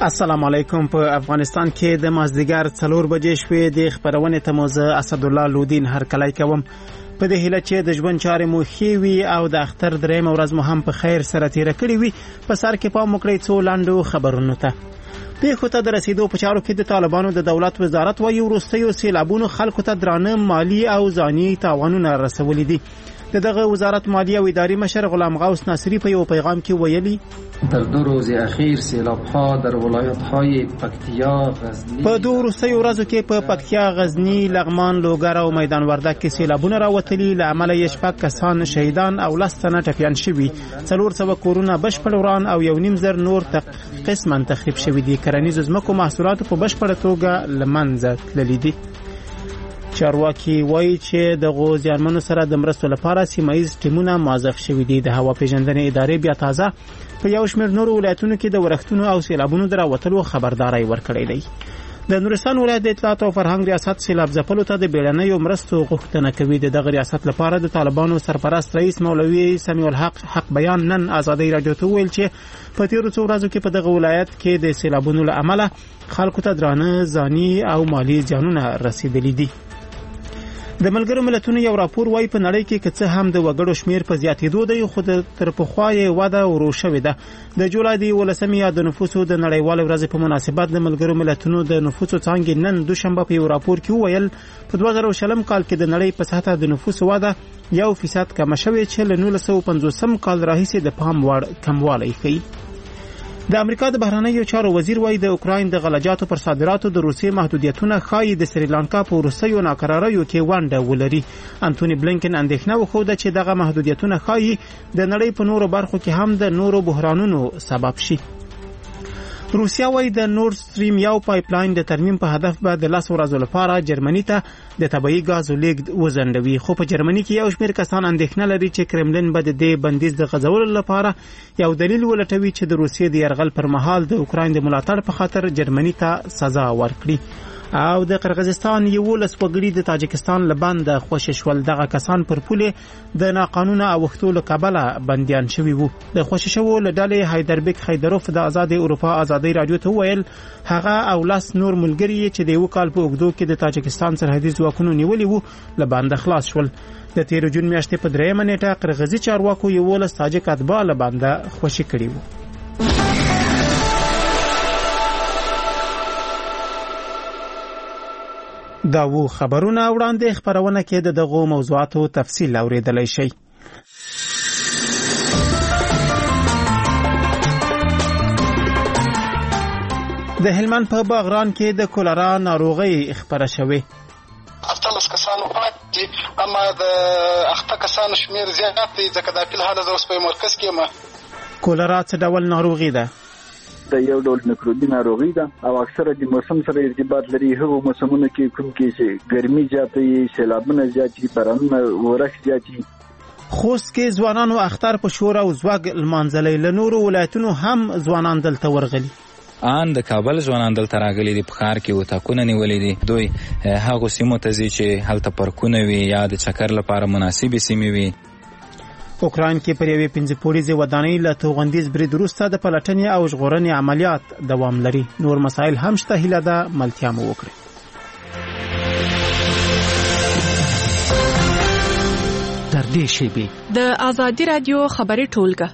السلام علیکم. په افغانستان کې د مازدیګر 4 بجې شوې د خبرونه تموزه اسدالله لودین هرکلی کوم. په دې هیله چې د ژوند چارې مو ښې وي او د اختر درېیمه ورځ مو هم په خیر سره تیره کړې وي. په سر کې پام وکړئ څو لاندو خبرونو ته. پیښو ته د رسیدو په چارو کې د طالبانو د دولت وزارت وايي وروستیو سیلابونو خلکو ته درانه مالی او ځاني تاوانونه رسولي دي. دغه وزارت مالیه او اداري مشر غلام غوث ناصری په یو پیغام کې ویلي در 2 روز اخیر سیلاب‌ها در ولایت‌های پکتیا، غزنی په 2 وروستیو ورځو کې په پکتیا، غزنی، لغمان، لوګر او میدان وردګ کې سیلابونه راوتلي. له امله یې 6 کسان شهیدان او 10 تنه ټپیان شوي. 400 کورونه بشپړ وران او 1.5 نور قسماً تخریب شوي دي. کرنیزو ځمکو محصولات په بشپړه توګه له منځه تللي دي. چارواکي وایي چې د غوزیانمنو سره د مرستو لپاره سیمایي ټیمونه موظف شوي دي. د هوا پیژندنې ادارې بیا تازه په یو شمېر نورو ولایتونو کې د ورښتونو او سیلابونو د راوتلو خبرداري ورکړې ده. د نورستان ولایت د اطلاعات او فرهنګ ریاست سیلاب ځپلو ته د بیړنیو مرستو غوښتنه کوي. د دغه ریاست لپاره د طالبانو سرپرست رئیس مولوي سمیع الحق بیان نن آزادۍ رادیو ته ویل چې په تیرو څو ورځو کې په دغه ولایت کې د سیلابونو له امله خلکو ته درانه ځاني او مالی زیانونه رسیدلي دي. د ملګرو ملتونو یو راپور وايي په نړۍ کې که څه هم د وګړو شمیر په زیاتېدو دی، خو تر پخوا یې وده ورو شوې ده. د جولای د 11 د نفوسو د نړیوالې ورځې په مناسبت د ملګرو ملتونو د نفوسو څانګې نن دوشنبه په یو راپور کې وویل په 2020 کال کې د نړۍ په سطحه د نفوسو وده 1% کمه شوې چې له 1950 کال راهیسې د پام وړ کموالی ښیي. د امریکا د بهرنیو چارو وزیر وايي د اوکراین د غلجاتو پر صادراتو د روسیې محدودیتونه ښایي د سریلانکا په وروستیو ناقراریو کې ونډه ولري. انټونی بلینکن اندېښنه وښوده چې دغه محدودیتونه ښایي د نړۍ په نورو برخو کې هم د نورو بحرانونو سبب شي. روسیا وايي د نورد سټریم 1 پایپلاین د ترمیم په هدف به د 10 ورځو لپاره جرمني ته د طبيعي غازو لیږد وزندوي. خو په جرمني کې یو شمېر کسان اندېښنه لري چې کرملین به د دې بندیز د غځولو لپاره یو دلیل ولټوي چې د روسیې د یرغل پر مهال د اوکراین د ملاتړ په خاطر جرمني ته سزا ورکړي. او د قرغیزستان 11 وګړي د تاجکستان لبند خوشی شول. دغه کسان پر پوله د ناقانونه اوښتو له کبله بنديان شوي وو. د خوشی شوو له ډلې حیدربیک خیدروف د آزاد اروپا آزادۍ رادیو ته ویل هغه او 10 نور ملګري چې د یو کال په اوږدو کې د تاجکستان سرحدي ځواکونو نیولي وو له بند خلاص شول. د 13 جون میاشتې په 3 نیټه قرغیزي چارواکو 11 تاجک اتباع له بند خوشی کړي وو. دا وو خبرونه وړاندې خبرونه کې د دغه موضوعاتو تفصیل اوریدلای شي. د هلمند په باغران کې د کولرا ناروغي خبره شوې. 18 کسانو پاتې، اما د اخته کسانو شمیر زیات دی ځکه د فل حاله اوس په مرکز کې ما. کولرا څه ډول ناروغي ده؟ د یو ډول میکروبي ناروغي ده او اکثره د موسم سره ارتباط لري. هغه موسمونه کې کوم کې چې ګرمي زیاتې، سیلابونه زیاتې، بارانونه ورښت زیاتې. خوست کې ځوانانو اختر په شور او زوګ لمانځلې. له نورو ولایتونو هم ځوانان دلته ورغلي. ان د کابل ځوانان دلته راغلي دي. په ښار کې وتاکونه نیولې دي. دوی هغه سیمو ته ځي چې هلته پارکونه وي یا د چکر لپاره مناسبې سیمې وي. اوکراین کې پر یوې 5 پوړیزې ودانۍ له توغندیز برید وروسته د پلټنې او ژغورنې عملیات دوام لري. نور مسایل هم شته. هیله ده ملتیا مو وکړي. تر دې شیبې د آزادۍ رادیو خبري ټولګه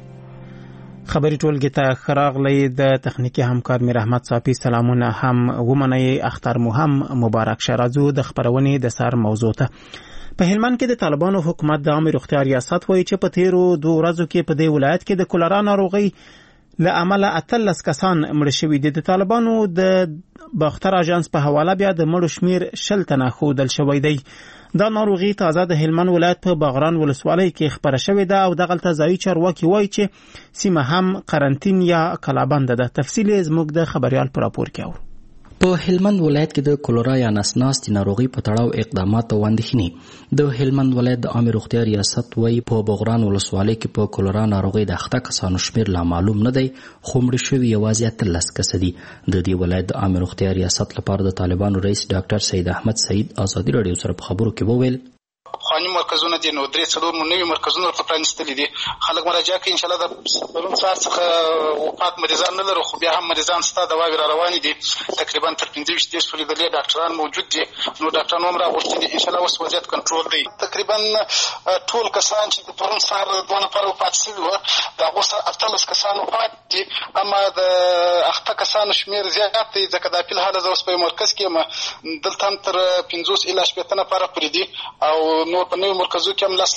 ته خراغلی. د تخنیکی همکار میر احمد صافی سلامونه هم ومنئ. اختر مو هم مبارک شه. راځو د خبرونې د سر موضوع ته. په هلمند کې د طالبانو حکومت د عامه روغتیا ریاست وایي چې په تیرو 2 ورځو کې په دې ولایت کې د کولرا ناروغي له امله 18 کسان مړ شوي دي. د طالبانو د باختر اژانس په حواله بیا د مړو شمیر 20 تنه ښودل شوی دی. دا ناروغي تازه د هلمند ولایت په باغران ولسوالۍ کې خبره شوې ده او دغلته ځایي چارواکي وایي چې سیمه هم قرنطین یا کلابند ده. تفصیل زموږ د خبريال پر راپور کې اورو. په هلمند ولایت کې د کولرا یا نسناس د ناروغي په تړاو اقدامات او اندېښنې. د هلمند ولایت د عامه روغتیا ریاست وايي په باغران ولسوالۍ کې په کولرا ناروغي د اخته کسانو شمیر لا معلوم نه دی، خو مړه شوي یوازې 18 کس دي. د دې ولایت د عامه روغتیا ریاست لپاره د طالبانو رئیس ډاکټر سید احمد سعید آزادۍ رادیو سره په خبرو کې وویل پخواني مرکزونه دي، نو 3-4 نوي مرکزونه ورته پرانیستلي دي. خلک مراجعه کوي. انشاءالله د پرون سهار څخه وفات مریضان نه لرو، خو بیا هم مریضان شته، دواوې را روانې دي. تقریبا تر 15-20 پورې دلې ډاکټران موجود دي. نو ډاکټران هم راغوښتي دي. انشاءالله اوس وضعیت کنټرول دی. تقریبا ټول کسان چې د پرون سهار 2 نفره وفات شوي وو، د هغو سره 18 کسان وفات دي. اما د اخته کسانو شمېر زیات دی، ځکه دا فی الحال زه اوس په مرکز کې یم. دلته هم تر 50 الی 60 نفره پورې دي، او نور په نوي مرکزو کې هم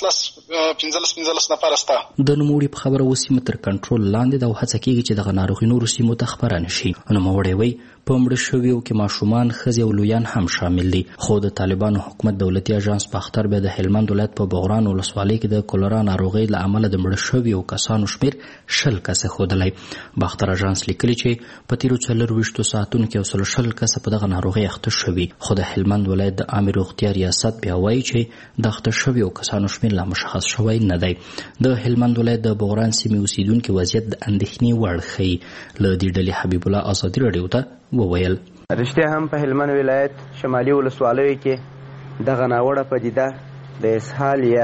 15 نفره شته. د نوموړي په خبره اوس سیمه تر کنټرول لاندې ده او هڅه کېږي چې دغه ناروغي نورو سیمو ته خپره نه شي. نوموړی وایي په مړه شویو کې ماشومان، ښځې او لویان هم شامل دي. خو د طالبانو حکومت دولتي اژانس باختر بیا د هلمند ولایت په بغران ولسوالۍ کې د کولرا ناروغۍ له امله د مړه شویو کسانو شمېر 20 کسه ښودلی. باختر اژانس لیکلي چې په تېرو 24 ساعتونو کې 20 کسه په دغه ناروغۍ اخته شوي. خو د هلمند ولایت د عامې روغتیا ریاست بیا وایي چې د اخته شویو کسانو شمېر لا مشخص شوی نه دی. د هلمند ولایت د بغران سیمې اوسیدونکي وضعیت د اندېښنې وړ ښیي. له دې ډلې حبیب الله ازادي راډیو ته وویل رښتیا هم په هلمند ولایت شمالي ولسوالیو کې دغه ناوړه پدیده د اسهال یا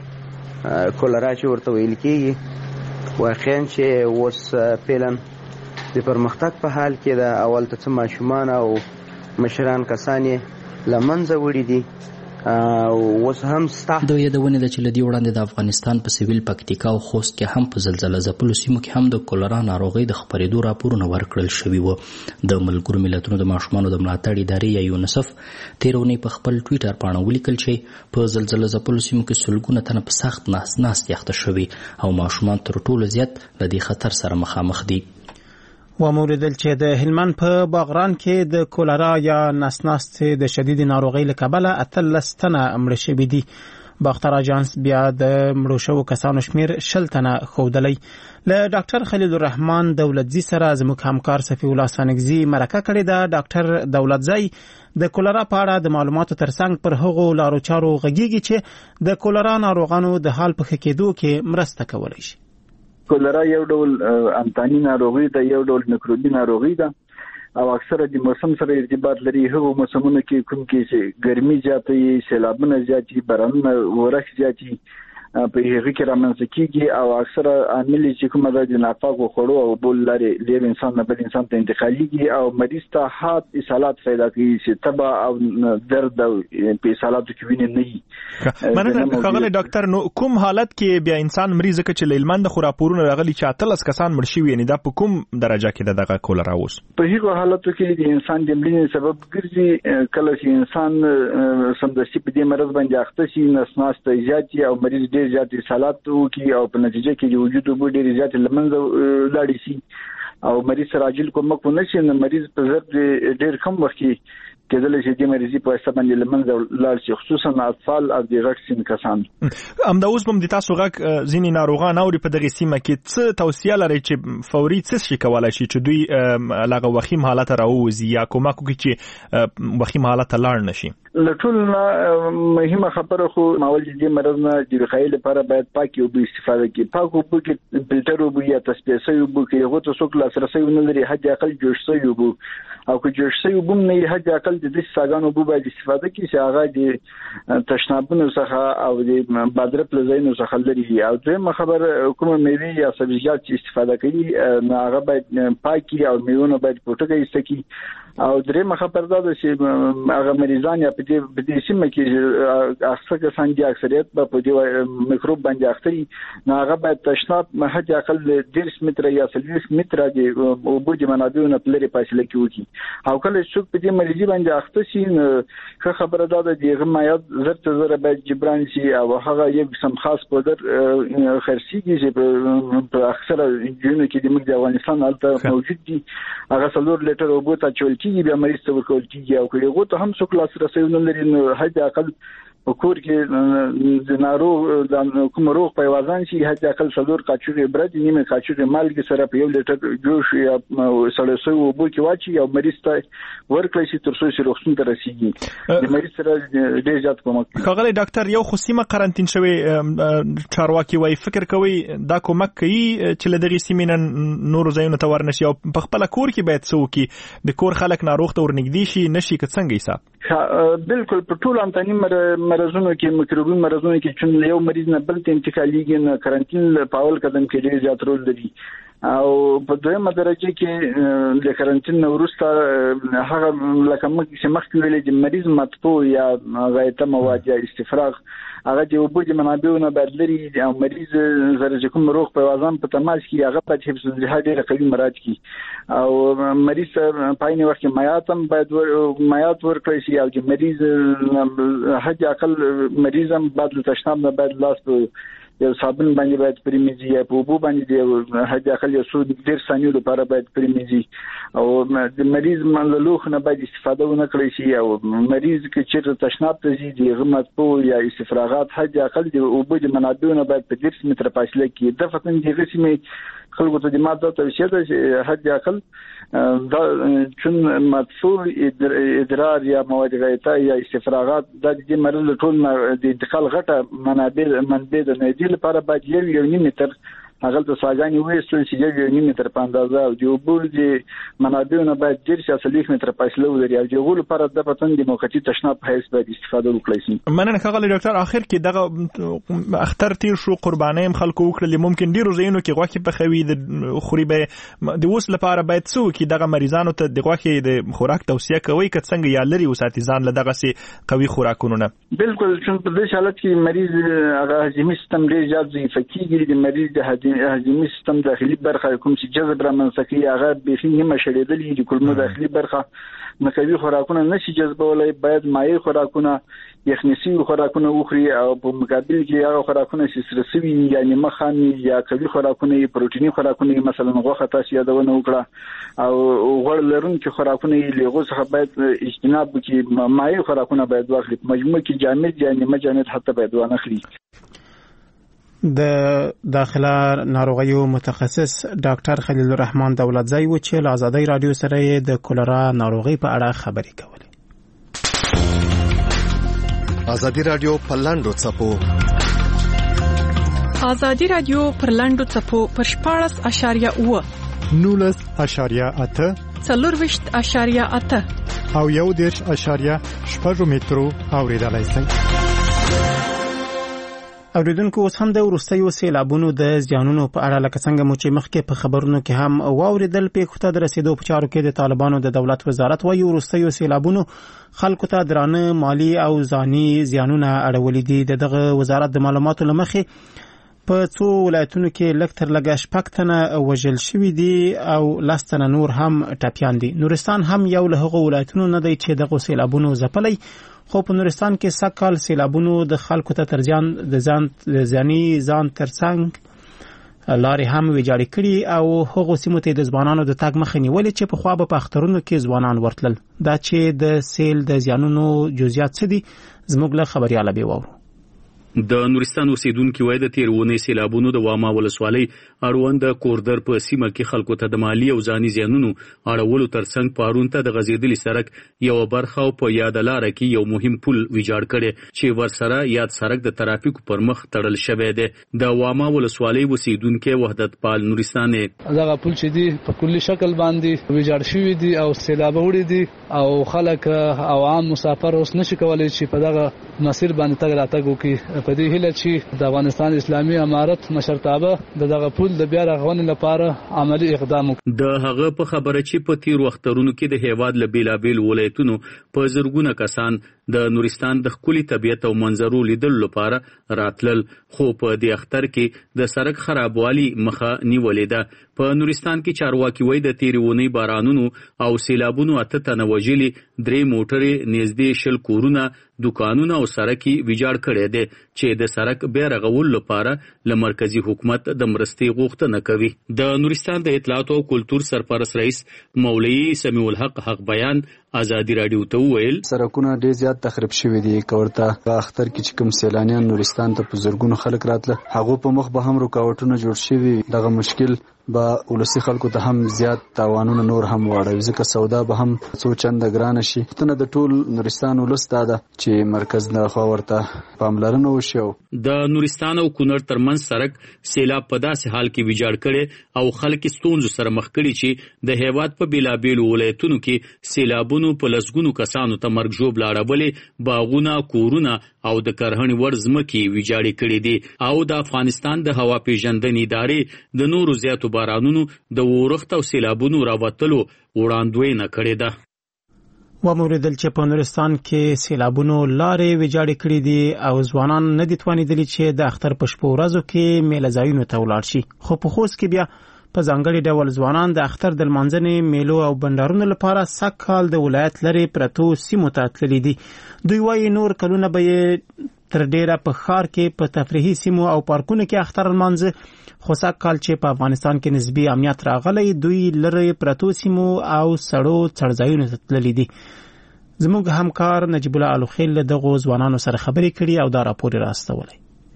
کولرا چې ورته ویل کېږي واقعا چې اوس فعلا د پرمختګ په حال کې ده. اول ته څه ماشومان او مشران کسان یې له منځه وړي دي. اوس هم ستا د یادونې ده چې له دې وړاندې د افغانستان په سویل پکتیکا او خوست کې هم په زلزله ځپلو سیمو کې هم د کولرا ناروغۍ د خپرېدو راپورونه ورکړل شوي وو. د ملګرو ملتونو د ماشومانو د ملاتړ ادارې یا یونیسف تېره اونۍ په خپل ټویټر پاڼه ولیکل چې په زلزله ځپلو سیمو کې سلګونه تنه په سخت ناستې اخته شوي او ماشومان تر ټولو زیات له دې خطر سره مخامخ دي. وموردل چې د هلمند په باغران کې د کولرا یا نسناستې د شدید ناروغۍ له کبله 18 تنه مړه شوي دي. باختر اژانس بیا د مړو شوو کسانو شمېر 20 تنه ښودلی. له ډاکټر خلیل الرحمن دولتزي سره زموږ همکار صفي الله سانګزي مرکه کړې ده. ډاکټر دولتزی د کولرا په اړه د معلوماتو ترڅنګ پر هغو لارو چارو غږیږي چې د کولرا ناروغانو د حال په ښه کېدو کې مرسته کولی شي. کولرا یو ډول امتانی ناروغي ده، یو ډول میکروبي ناروغي ده او اکثره د موسم سره ارتباط لري. هغو موسمونو کې کوم کې چې ګرمي زیاته وي، سیلابونه زیات وي، بارانونه ورښت زیات وي، په هغه کې رامنځته کېږي او اکثره عامل چې کومه ده د ناپاکو خوړو او بول لري له انسان نه بل انسان ته انتقالېږي او مریض ته حاد اصالات پیدا کوي چې تبه او درد او په اصالاتو کې وینې نه وي. مننه ښاغلی ډاکټر. نو کوم حالت کې بیا انسان مریض که چې له هلمند خو راپورونه راغلي چې 18 کسان مړ شوي، یعنی دا په کوم درجه کې ده دغه کولرا اوس؟ په هغو حالاتو کې د انسان د مړینې سبب ګرځي. کله چې انسان سمدستي په دې مرض باندې اخته شي، نسناسته زیات او مریض ډېر زیات اصالات وکړي او په نتیجه کې د وجود اوبه ډېرې زیاتې له منځه لاړې شي او مریض سره عاجل کومک ونه شي، نو مریض په ضرب ډېر کم وخت کې کېدلی شي د مریضي په واسطه باندې له منځه لاړ شي، خصوصا اطفال او د غټ سن کسان. همدا اوس هم د تاسو غږ ځینې ناروغان اوري په دغې سیمه کې، څه توصیه لرئ چې فوري څه شي کولی شي چې دوی لغه وخیم حالت راووځي یا کومک وکړي چې وخیم حالت ته لاړ نه شي؟ له ټولو نه مهمه خبره خو ماول چې دې مرض نه د وقایې لپاره باید پاکې اوبه استفاده کړي. پاک اوبه کې فلټر اوبه یا تصفیه شوي اوبه کې هغو ته څوک لاسرسی ونه لري، حد اقل جوش شوي اوبه او که جوش شوي اوبه هم نه وي، حد اقل د داسې څاګانو اوبه باید استفاده کړي چې هغه د تشنابونو څخه او د بادرپ له ځایونو څخه لرې وي. او دویمه خبره کومه میوې یا سبزیجات چې استفاده کوي نو هغه باید پاک او میوونه باید په ټوټه ایسته کړي. او درېمه خبره دا ده چې هغه مریضان یا په دې سیمه کې اکثر کسان دي اکثریت په دې میکروب باندې اخته، نو هغه باید تشناب حد اقل 10 متره یا 30 متره د اوبو د منابعو نه لرې فاصله کې وکړي. او کله چې په دې مریضي باندې اخته شي نو ښه خبره دا ده چې هغه مایعات زر تر زره باید جبران شي او هغه یو قسم خاص پودر خرڅېږي چې په اکثره ځایونو کې د موږ د افغانستان هلته موجود دي. هغه 4 لیټر اوبو ته اچول کېږي، بیا مریض ته ورکول کېږي او که هغو ته هم څوک لاسرسی ونه لري نو حد اقل په کور کې د ناروغ کوم روغ پیوازان شي، حد اقل 4 کاچوغې برد، نیمه کاچوغې مالګې سره په 1 لیټر جوش یا سړې شوي اوبو کې واچي او مریض ته ورکړي چې تر څو چې روغتون ته رسیږي د مریض سره ډېر زیات کومک کوي. ښاغلی ډاکټر یو خو سیمه قرنطین شوی چارواکي وایي فکر کوي دا کومک کوي چې له دغې سیمې نه نورو ځایونو ته ورنشي او په خپله کور کې باید څه وکړي د کور خلک ناروغ ته ورنږدې شي نشي که څنګه حساب؟ بالکل په ټولو انتاني مرضونو کې مکروبي مرضونو کې چې یو مریض نه بل ته انتقالېږي نو قرنطین په اول قدم کې ډېر زیات رول لري او په دویمه درجه کې د قرنطین نه وروسته هغه لکه مخکې ویلې چې مریض مطبوع یا غایطه مواد یا استفراغ هغه د اوبو د منابعونو باید لري او مریض زره کوم روغ په وازم په تماس کې هغه په حفظ الصحه ډېر قوي مراعات کی او مریض په عین وخت کې مایات ورکړي شي او چې مریض حد اقل مریضم بعد له تشناب نه باید لاس یو صابون باندې باید پریمیزي یا په اوبو باندې حد اقل یو څو ډېر ثانیو لپاره باید پریمیزي او د مریض منلوخ نه باید استفاده ونه کړی شي او مریض کې چې تشناب ته ځي د غمت په یا استفراغات حد اقل د اوبو د منابعونو باید په 10 متره فاصله کې د فتن د غسمې خلکو ته د ماده توصیه ده چې حد اقل دا چون مدفوع ادرار یا مواد غایطه یا استفراغات د مرض ټول د انتقال غټه منبع د نېدل لپاره باید یو نیم متر هغه ته ساګانی وېستل چې یو نیم متر په اندازه او د اوبو د منابعونو باید 10 متر فاصله ولري او د غول لپاره د پتن د موقتی تشناب په حیث باید استفاده وکړي شي. مننه ښاغلی ډاکټر اخر کې دغه اختر تیر شو قرباني هم خلکو وکړل ممکن ډیرو ځایونو کې غوښه په خوي د خوري به د اوس لپاره باید څو کې دغه مریضانو ته د غوښه د خوراک توصیه کوي که څنګه یا لري وساتي ځان له دغه سي قوي خوراکونو نه. بالکل چې په دې حالت کې مریض هغه هضمي سیستم ډېر زیات ضعیف کیږي د مریض د هضمي سیستم داخلي برخه کوم چې جذب رامنځته کوي هغه به نیمه شړېدلې د کولمو داخلي برخه مکوي خوراکونه نشي جذبولای باید مایع خوراکونه یخنسي خوراکونه وخوري او په مقابل کې هغه خوراکونه چې سرسوي یعنی مخامي یا قوي خوراکونه پروتیني خوراکونه مثلا غوښه تاسو یادونه وکړه او غوړ لرونکي خوراکونه لغو څخه باید اجتناب وکړي مایع خوراکونه باید واخلي مجموع کې جامد یعنی مجانت حتی باید وانخلي. د داخله ناروغیو متخصص ډاکټر خلیل الرحمن دولتزی و چې له آزادۍ رادیو سره د کولرا ناروغي په اړه خبرې کولې. آزادۍ رادیو په لاندو څپو آزادۍ رادیو پر لاندو څپو پر 14.8 19.8 40.8 او 1.8 مترو اوریدلای شئ. اوریدونکو اوس هم د وروستیو سیلابونو د زیانونو په اړه لکه څنګه مو چې مخکې په خبرونو کې هم واوریدل پیښو ته د رسیدو په چارو کې د طالبانو د دولت وزارت وايي وروستیو سیلابونو خلکو ته درانه مالی او ځاني زیانونه اړولې دي. دغه وزارت د معلوماتو لمخې په څو ولایتونو کې لږ تر لږه 6 تنه وژل شوي دي او 10 تنه نور هم ټپیان دي. نورستان هم یو له هغو ولایتونو نه دی چې دغه سیلابونو ځپلی خو په نورستان کې سږکال سیلابونو د خلکو ته تر ځاني ځان ترڅنګ لارې هم ویجاړې کړي او هغو سیمو ته د ځوانانو د تګ مخه نیولې چې پخوا به په اخترونو کې ځوانان ورتلل. دا چې د سیل د زیانونو جزئیات څه دي زموږ له خبرياله به واورو. د نورستان اوسیدونکو وایي د تیرونې سیلابونو د واما ولسوالۍ اړوند کوردر په سیمه کې خلکو ته د مالی او ځاني زیانونو اړولو ترڅنګ پارون ته د غزیدلي سړک یو برخه او په یاد لار کې یو مهم پل ویجاړ کړي چې ورسره یاد سړک د ترافیکو پر مخ تړل شوی دی. د واما ولسوالۍ اوسیدونکو وحدت پال نورستان دغه پل چې دی په کلی شکل باندې ویجاړ شوی دی او سیلاب وړي دي او خلک او عام مسافر اوس نشي کولای چې په دغه مسیر باندې تګ راتګ وکړي. په دې هیله چې د افغانستان اسلامي امارت مشرتابه دغه پل د بیا رغونې لپاره عملی اقدام وکړي. د هغه په خبره چې په تیر وختونو کې د هیواد له بیلابیل ولایتونو په زرګونه کسان د نورستان د ښکلي طبیعت او منظرو لیدلو لپاره راتلل خو په دې اختر کې د سړک خرابوالي مخه نیولې ده. په نورستان کې چارواکي وایي د تیرونې بارانونو او سیلابونو 8 تنه وژلي 3 موټرې نږدې 10 کورونه دکانونه او سړکي ویجاړ کړي دي چې د سړک بیا رغول لپاره له مرکزی حکومت د مرستې غوښتنه کوي. د نورستان د اطلاعات او کلتور سرپرست رئیس مولوی سمیع الحق حق بیان آزادی رادیو ته ویل سړکونه ډېر زیات تخریب شوي دي. کورته په اختر کې چې کوم سیلانیان نورستان ته په زرګونو خلک راتله هغه په مخ به هم رکاوټونه جوړ شوي. دغه مشکل به ولسی خلکو ته هم زیات تاوانونه نور هم واړوي، ځکه سودا به هم څو چنده ګرانه شي. پوښتنه د ټول نورستان ولس دا ده چې مرکز نه خوا ورته پاملرنه وشي. د نورستان او کونړ ترمنځ سړک سیلاب په داسې حال کې ویجاړ کړي او خلک ستونزو سره مخ کړي چې د هیواد په بیلابیلو ولایتونو کې سیلابونو په لسګونو کسانو ته مرګ ژوبله اړولې، باغونه، کورونه او د کرهڼې وړ ځمکې ویجاړې کړي دي او د افغانستان د هوا پیژندنې ادارې د نورو زیاتو بارانونو د اورښت او سیلابونو راوتلو وړاندوینه کړې ده. وموریدل چې په نورستان کې سیلابونو لارې ویجاړې کړي دي او ځوانان نه دي توانېدلي چې د اختر په شپو ورځو کې میله ځایونو ته ولاړ شي. خو په خوست کې بیا په ځانګړي ډول ځوانان د اختر د لمانځنې میلو او بنډارونو لپاره سږکال د ولایت لرې پرتو سیمو ته تللي دي. دوی وایي نور کلونه به یې تر ډیره په ښار کې په تفریحي سیمو او پارکونو کې اختر لمانځه، خو سږکال چې په افغانستان کې نسبي امنیت راغلی دوی لرې پرتو سیمو او سړو څړځایونو ته تللي دي. زموږ همکار نجیب الله الوخیل له دغو ځوانانو سره خبرې کړي او دا راپور یې راستولی.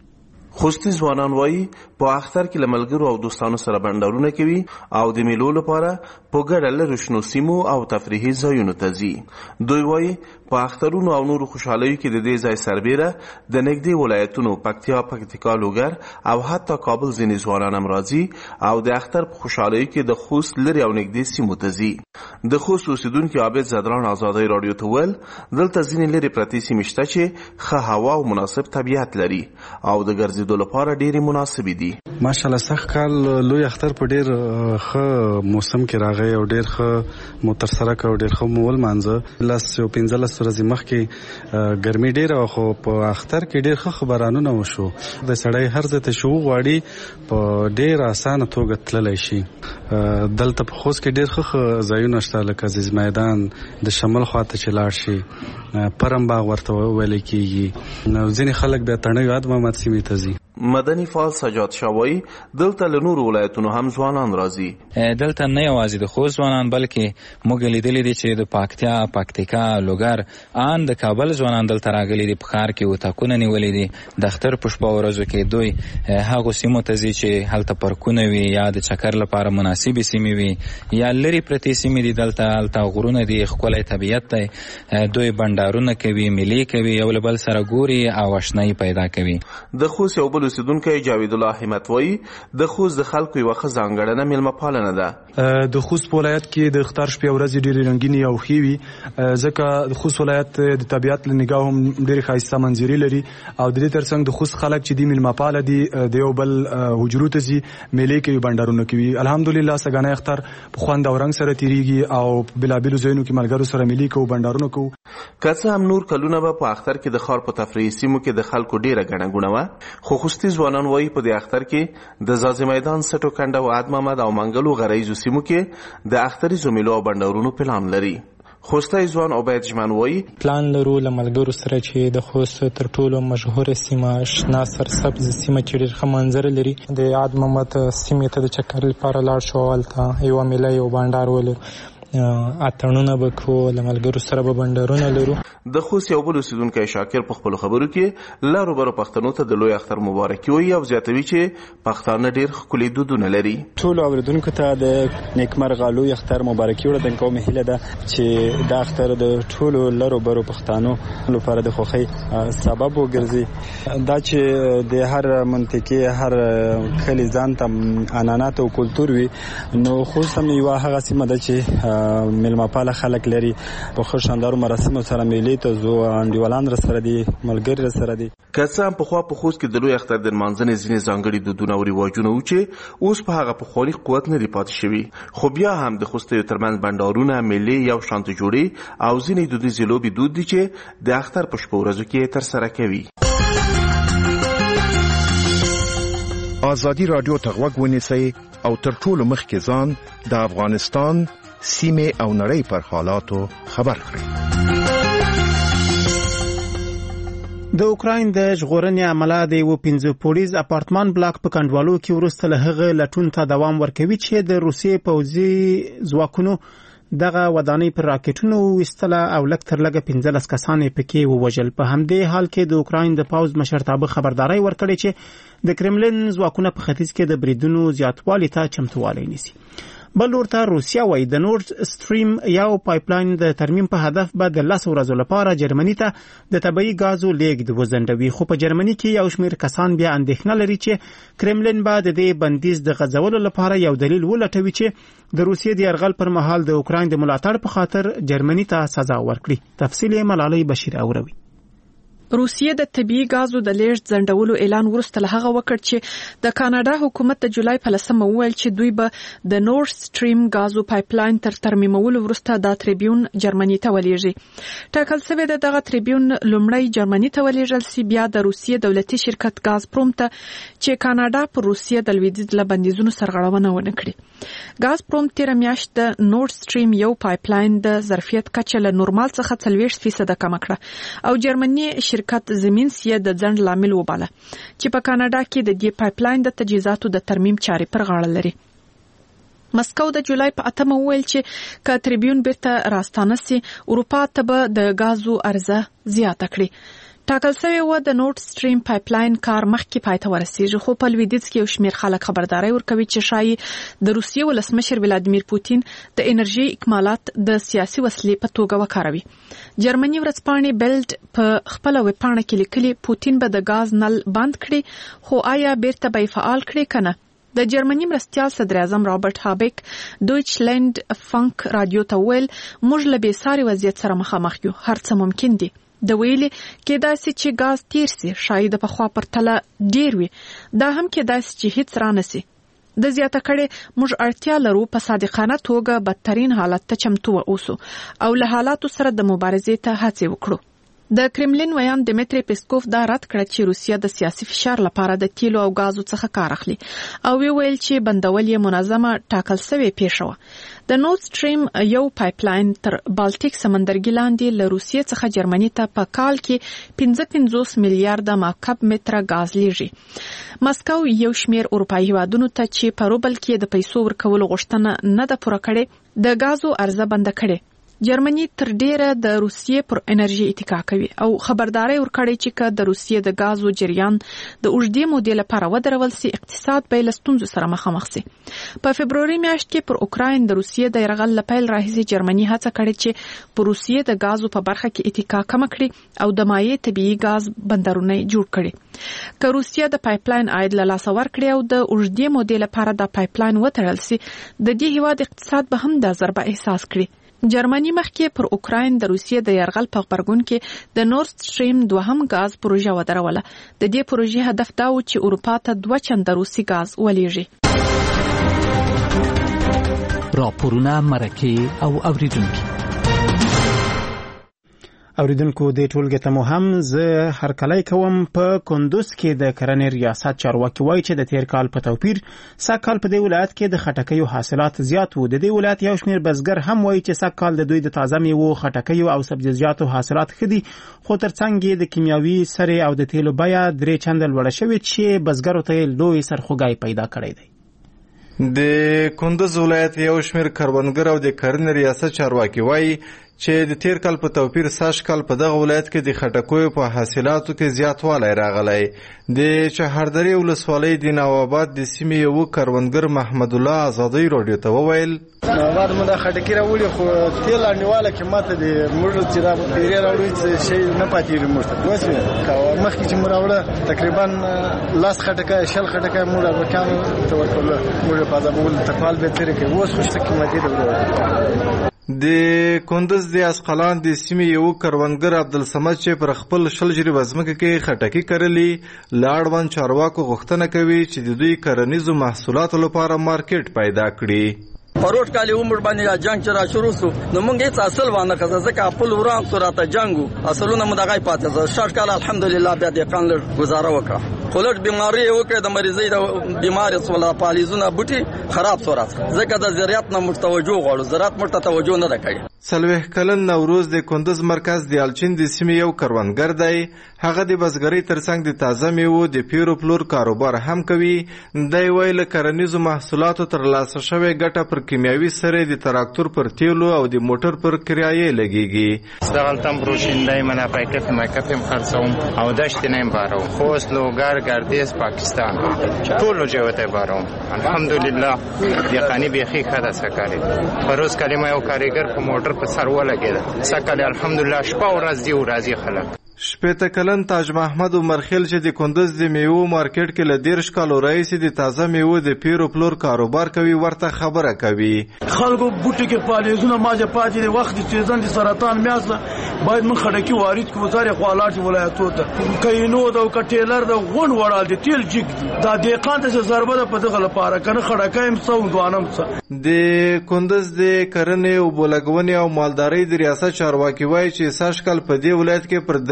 خوستي ځوانان وایي په اختر کې له ملګرو او دوستانو سره بنډارونه کوي او د میلو لپاره په ګډه لرې شنو سیمو او تفریحي ځایونو ته ځي. دوی وایي په اخترونو او نورو خوشحالیو کې د دې ځای سربیره د نږدې ولایتونو پکتیا، پکتیکا، لوګر او حتی کابل ځینې ځوانان هم راځي او د اختر په خوشحالیو کې د خوست لرې او نږدې سیمو ته ځي. د خوست اوسیدونکي عابد زدران آزادۍ راډیو ته ویل دلته ځینې لرې پرتې سیمې شته چې ښه هوا او مناسب طبیعت لري او د ګرځېدو لپاره ډېرې مناسبې دي. ماشاءالله سخت کال لوی اختر په ډېر ښه موسم کې راغی او ډېر ښه مو ترسره کړ او ډېر ښه مو ولمانځه. 15 ورځې مخکې ګرمي ډېره وه خو په اختر کې ډېر ښه خبرانونه وشو. د سړی هر ځای ته شو غواړي په ډېر اسانه توګه تللی شي. دلته په خوست کې ډېر ښه ځایونه شته لکه عزیز میدان د شمال خواته چې لاړ شي، پرم باغ ورته ویل کېږي. ځینې خلک بیا تڼیو یاد محمد سیمې ته ځي. مدني فعال سجاد شاوی دلته له نورو ولایتونو هم ځوانان راځي. دلته نه یوازې د خوست ځوانان بلکې موږ لیدلي دي چې د پکتیا، پکتیکا، لوګر ان د کابل ځوانان دلته راغلي دي. په ښار کې اتاقونه نیولي دي. د اختر په شپه ورځو کې دوی هغو سیمو ته ځي چې هلته پارکونه وي یا د چکر لپاره مناسبې سیمې وي یا لرې پرتې سیمې دي. دلته غرونه دي، ښکلی طبیعت دی. دوی بنډارونه کوي، میلې کوي، یو له بل سره ګوري او اشنایي پیدا کوي. د خوست یو بل اوسیدونکی جاوید الله همت وایي د خوست د خلکو یوه ښه ځانګړنه میلمه پالنه ده. د خوست په ولایت کې د اختر شپې ورځې ډېرې رنګینې او ښې وي، ځکه د خوست ولایت د طبیعت له نګاه هم ډېرې ښایسته منظرې لري او د دې ترڅنګ د خوست خلک چې دي میلمه پاله دي، د یو بل حجرو ته ځي، میلې کوي، بنډارونه کوي. الحمدلله سږنی اختر په خوند او رنګ سره تېرېږي او بېلابېلو ځایونو کې ملګرو سره میلې کوو، بنډارونه کوو. که څه هم نور کلونه به په اختر کې د ښار په تفریحي سیمو کې د خلکو ډېره ګڼه ګوڼه وه، خو خوستي ځوانان وایي په دې اختر کې د ځاځي میدان، سټو کنډه او عاد محمد او منګلو غریزو سیمو کې د اختریزو میلو او بنډارونو پلان لري. خوستی ځوان عبید جمن وایي پلان لرو له ملګرو سره چې د خوست تر ټولو مشهوره سیمه شنه سرسبز سیمه چې ډېر ښه منظره لري د عاد محمد سیمې ته د چکر لپاره لاړ شو. هلته یوه میله یو بنډار ولرو، اتڼونه به کوو، له ملګرو سره به بنډارونه لرو. د خوست یو بل اوسیدونکی شاکر په خپلو خبرو کې لارو برو پښتنو ته د لوی اختر مبارکي وایي او زیاتوي چې پښتانه ډېر ښکلي دودونه لري. ټولو اورېدونکو ته د نیکمرغه لوی اختر مبارکي وړاندې کوم. هیله ده چې دا اختر د ټولو لارو برو پښتنو لپاره د خوښۍ سبب وګرځي. دا چې د هر منطقې هر کلي ځان ته عنعنات او کلتور وي، نو خوست هم یوه هغه سیمه ده چې میلمه پاله خلک لري. په ښه شاندارو مراسمو سره میلې ته ځو، انډیوالان راسره دي، ملګري راسره دي. که څه هم پخوا په خوست کې د لوی اختر د لمانځنې ځینې ځانګړي دودونه او رواجونه وو چې اوس په هغه پخواني قوت نه دي پاتې شوي، خو بیا هم د خوستیو ترمنځ بنډارونه، میلې یو شان ته جوړې او ځینې دودیزې لوبې دود دي چې د اختر په شپو ورځو کې ترسره کوي. ازادي راډیو ته غوږ ونیسئ او تر ټولو مخکې ځان د افغانستان سیمه او نړۍ پر حالاتو خبر کړئ. د اوکراین د ژغورنې عمله د یو 15 پوړیز اپارتمان بلاک په کنډوالو کې وروسته له هغه لټون ته دوام ورکوي چې د روسیې پوځي ځواکونو دغه ودانۍ پر راکټونو وستله او لږ تر لږه 15 کسان پکې ووژل. په همدې حال کې د اوکراین د پاوز مشرتابه خبرداري ورکړې چې د کرملین ځواکونه په ختیځ کې د بریدونو زیاتوالي ته چمتووالی نیسي. بل ورته روسیا وایي د نورد سټریم یو پایپلاین د ترمیم په هدف به د 10 ورځو لپاره جرمني ته د طبيعي غازو لیږد وزندوي. خو په جرمني کې یو شمېر کسان بیا اندېښنه لري چې کرملین به د دې بندیز د غځولو لپاره یو دلیل ولټوي چې د روسیې د یرغل پر مهال د اوکراین د ملاتړ په خاطر جرمني ته سزا ورکړي. تفصیل ملالۍ بشیر اوروي. روسیې د طبيعي غازو د لیږد ځنډولو اعلان وروسته له هغه وکړ چې د کاناډا حکومت د جولای په 10 وویل چې دوی به د نورد سټریم غازو پایپلاین تر ترمیمولو وروسته د تریبیون جرمني ته ولېږي. ټاکل شوی د دغه تریبیون لومړی جرمني ته ولېږل سي، بیا د روسیې دولتي شرکت غازپروم ته چې کاناډا پر روسیې د لویدیځ له بندیزونو سرغړونه ونه کړي. غازپروم تیر میاشت د نورد سټریم یو پایپلاین د ظرفیت کچه له نورمال څخه 40% کم کړه او جرمني شرکت زمینس یې د ځنډ لامل وباله چې په کاناډا کې د دې پایپلاین د تجهیزاتو د ترمیم چارې پر غاړه لري. مسکو د جولای په 8 وویل چې که تریبیون بیرته راستانه سي اروپا ته به د غازو عرضه زیاته کړي. ټاکل شوی و د نورد سټریم پایپلاین کار مخکې پای ته ورسیږي، خو په لویدیځ کې یو شمېر خلک خبرداري ورکوي چې شایي د روسیې ولسمشر ولادیمیر پوتین د انرژي اکمالات د سیاسي وسیلې په توګه وکاروي. جرمني ورځپاڼې بیلډ په خپل ویبپاڼه کې لیکلي پوتین به د غاز نل بند کړي، خو آیا بیرته به فعال کړي کنه؟ د جرمني مرستیال صدر اعظم رابرټ هابیک دویچلند فانک رادیو ته ویل موږ له بېساري وضعیت سره مخامخ یو، هر څه ممکن دي. د ویلي کېدای سي چې غاز تیر سي، شاید په خوا پرتله ډیر وي، دا هم کېدای سي چې هیڅ رانه سي. د زیاته کړي موږ اړتیا لرو په صادقانه توګه بدترین حالت ته چمتو اوسو او له حالاتو سره د مبارزې ته هڅه وکړو. د کرملین ویان دمیتری پیسکوف دا رد کړ چې روسیا د سیاسي فشار لپاره د تیلو او غازو څخه کار اخلي او ویل چې بندول یې منظمه ټاکل شوی پیښه و. د نورد سټریم یو پایپلاین تر بالټیک سمندرګي لاندې له روسیې څخه جرمني ته په کال کې 55 میلیارډ مکعب متره غاز لیږي. مسکو یو شمېر اروپایي هیوادونو ته چې په روبل کې د پیسو ورکولو غوښتنه نه ده پوره کړې د غازو عرضه بند کړي. جرمني تر ډیره د روسیې پر انرژي اتکا کوي او خبرداري ورکړي چې که د روسیې د غازو جریان د اوږدې مودې لپاره ودرول سي اقتصاد به له ستونزو سره مخامخ سي. په فبروري میاشت کې پر اوکراین د روسیې د یرغل لپاره راهیسې جرمني هڅه کړې چې پر روسیې د غازو په برخه کې اتکا کم کړي او د مایع طبيعي غاز بندرونه جوړ کړي. که روسیې د پایپلاین عاید له لاسه ورکړي او د اوږدې مودې لپاره د پایپلاین وتړل سي د دې هیواد اقتصاد به هم د ضربه احساس کړي. جرمني مخکې پر اوکراین د روسیې د یرغل په غبرګون کې د نورد سټریم دوهم غاز پروژه ودروله. د دې پروژې هدف دا و چې اروپا ته 2 چنده روسي غاز ولېږي. راپورونه مرکه او اوریدونکو د ټولګې ته مو هم زه هرکلی کوم. په کندوز کې د کرنې ریاست چارواکي وایي چې د تیر کال په توپیر سږکال په دې ولایت کې د خټکیو حاصلات زیات وو. د دې ولایت یو شمېر بزګر هم وایي چې سږکال د دوی د تازه میوو، خټکیو او سبزیجاتو حاصلات ښه دي، خو ترڅنګ یې د کیمیاوي سرې او د تیلو بیه 3 چنده لوړه شوې چې بزګرو ته لوی سرخوږی پیدا کړی دی. د کندوز ولایت یو شمېر کروندګر او د کرنې ریاست چارواکي وایي چې د تیر کال په توپیر سږکال په دغه ولایت کې د خټکیو په حاصلاتو کې زیاتوالی راغلی. د چهاردرې ولسوالۍ د نواباد د سیمې یو کروندګر محمد الله آزادۍ راډیو ته وویل نواباد مو د خټکي راوړي خو تیل انډیواله کې ماته د موږ چې را پیری راوړي چې شی نه پاتېږي موږ ته اوس مخکې چې موږ راوړه تقریبا لاس خټکای شل خټکای موږ راوړو ته ورکول موږ په ځابول تکوال به تیر کې اوس خوشته قیمتي دی. د کندوز د اسقلان د سیمې یو کروندګر عبدالصمد چې پر خپل شل جریب ځمکه کې خټکي کرلي لاړوان چارواکو غوښتنه کوي چې د دوی کرنیزو محصولاتو لپاره مارکیټ پیدا کړي. پروت کالی عمر باندې جنگ چې را شروع سو نو موږ هیڅ اصل وانه کزه ځکه خپل وران سورته جنگو اصلونه مدغای پاتې شرط کال الحمدلله بیا د قانون گزاره وکړه خلټ بیماری وکړه د مریضۍ د بیماری سره پالیزونه بوټي خراب سورات ځکه د زراعت نه متوجه غواړو زراعت مرته توجه نه کوي. سلوه کلن نوروز د کندز مرکز د الچین د سیمې یو کروندګر دی. هغه د بزګرۍ ترڅنګ د تازه میوو د پیرو پلور کاروبار هم کوي. دی وایي له کرنیزو محصولاتو ترلاسه شوې ګټه پر کیمیاوي سرې د تراکتور پر تیلو او د موټر پر کرایې لګیږي. اشتغلتم بروشندهی منافع کف مکفم خرڅوم او دشت نیم باروم خوست لوګر گردیز پاکستان ټول جوته باروم. الحمدلله یقیني بيخي خدا سکاري پروز کلمه یو کاریګر په موټر په سر ولګید سکه الحمدلله شپه ورځ دی ورځي خلک. شپېته کلن تاج محمد عمرخیل چې د کندز د میوو مارکیټ کې له 13 کالو راهیسې د تازه میوو د پیرو پلور کاروبار کوي ورته خبره کوي. خلکو بوټي کې پالیزونه ماجه پاتې د وخت د سیزن د سرطان میاسه باید من خړکی وارد کو وزارت خپلات ولایتو ته کینو د کټیلر د غون وړال د تیل جګ دا دقیقاً د ضربه د پدغه لپاره کنه خړکایم سو دوانم څه د کندز د کرنې او بولګونې او مالدارۍ د ریاست چارواکي وایي چې ساشکل په دې ولایت کې پر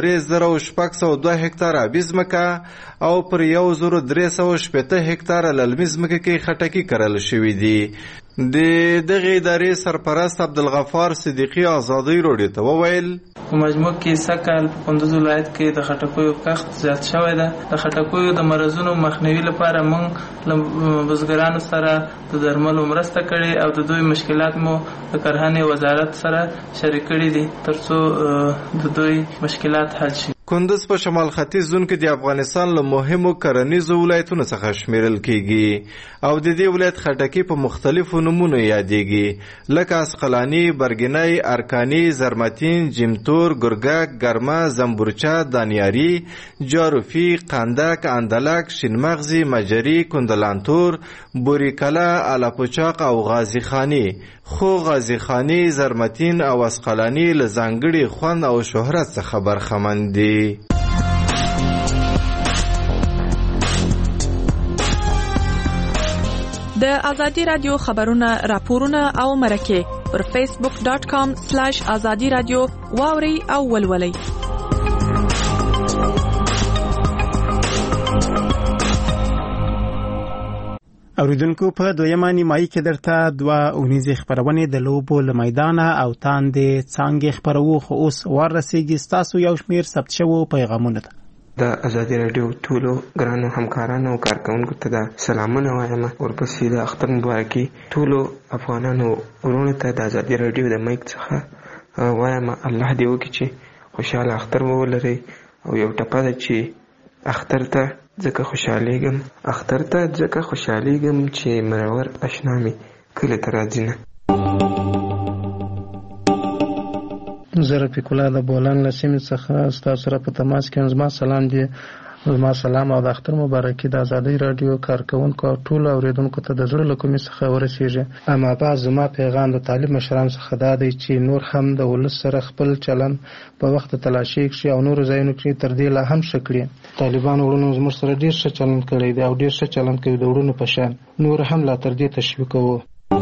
3602 هکتاره ځمکه او پر 1380 هکتاره للمي ځمکه کې خټکی کرل شوې دي. د دغه ادارې سرپرست عبدالغفار صدیقی آزادی راډیو ته وویل په مجموع کې سکهال په کندز ولایت کې د خټکیو کښت زیات شوی ده. د خټکیو د مرزونو مخنیوي لپاره موږ له بزګرانو سره د درملو مرسته کړې او د دوی مشکلات مو د کرهنې وزارت سره شریک کړي دي ترڅو د دوی مشکلات حل شي. کندز په شمال ختیځ زون کې د افغانستان له مهمو کرنیزو ولایتونو څخه شمیرل کیږي او د دې ولایت خټکی په مختلفو نمونو یادېږي لکه اسقلانی، برګنی، ارکانی، زرمتین، جمتور، ګرګک، ګرمه، زنبورچه، دانیاری، جاروفی، قندک، اندلک، شینمغزی، مجری، کندلانتور، بوریکلا، الاپوچاق او غازی خانی. خو غازی خانی، زرمتین او اسقلانی له ځانګړي خوند او شهرت څخه برخمن دي. د ازادي رادیو خبرونه راپورونه او مرکه پر facebook.com/azadi radio واوري او ولولي. اوریدونکو په دویمه نیمایي کې درته دوه اونیزې خبرونه د لوبو له میدانه او تاندې څنګه خبرو خو اوس ورسېږي ستاسو یو شمیر ثبت شوو پیغامونه ده. د ازادي رادیو ټولو ګرانو همکارانو او کارکونکو ته د سلامونه وایم. ورپسې د اختر مبارکي ټولو افغانانو ورونو ته د ازادي رادیو د مایک څخه وایم الله دې وکړي چې خوشاله اختر ولري او یو ټپه ده چې اختر ته ځکه خوشالېږم اختر ته ځکه خوشالېږم چې مرور اشنا مې کله ته راځي نه. زه رفیق الله د بولان له سیمې څخه ستاسو سره په تماس کې زما سلام دی. زما سلام او د اختر مبارکي د ازادي رادیو کارکونکو او ټولو اوریدونکو ته د زړه له کومې څخه ورسیږي. اما بعد زما پیغام د طالب مشران څخه دا دی چې نور هم د ولس سره خپل چلن په وخت تلاشي کړي او نور ځایونو کې تر دې لا هم ښه کړي. طالبان ورونو زموږ سره ډېر ښه چلن کړی دی او ډېر ښه چلن کوي د ورونو په شان. نور هم لا تر دې تشویقوو.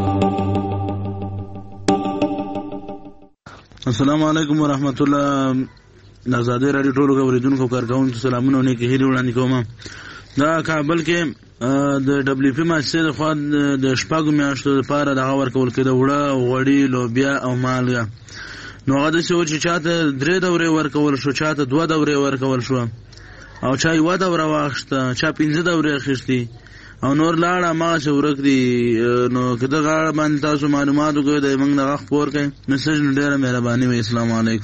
السلام علیکم ورحمت الله. ازادي رادیو ټولو اوریدونکو کارکونکو سلامونه او نیکی هیلې وړاندې کوم. دا کابل کې د دبليو پی مؤسسې د خوا د شپږو میاشتو لپاره دغه ورکول کېده وړه غوړي لوبیا او مالګه. نو هغه داسې و چې چاته 3 دورې ورکول شو چاته 2 دورې ورکول شو او چا 1 دوره واخیسته چا 15 دورې اخیستي او نور لاړه ما چې ورک دي. نو کله غاړه باندې تاسو معلومات وکړئ د موږ دغه خبر کړئ میسج نو ډیره مهرباني وي. السلام علیکم.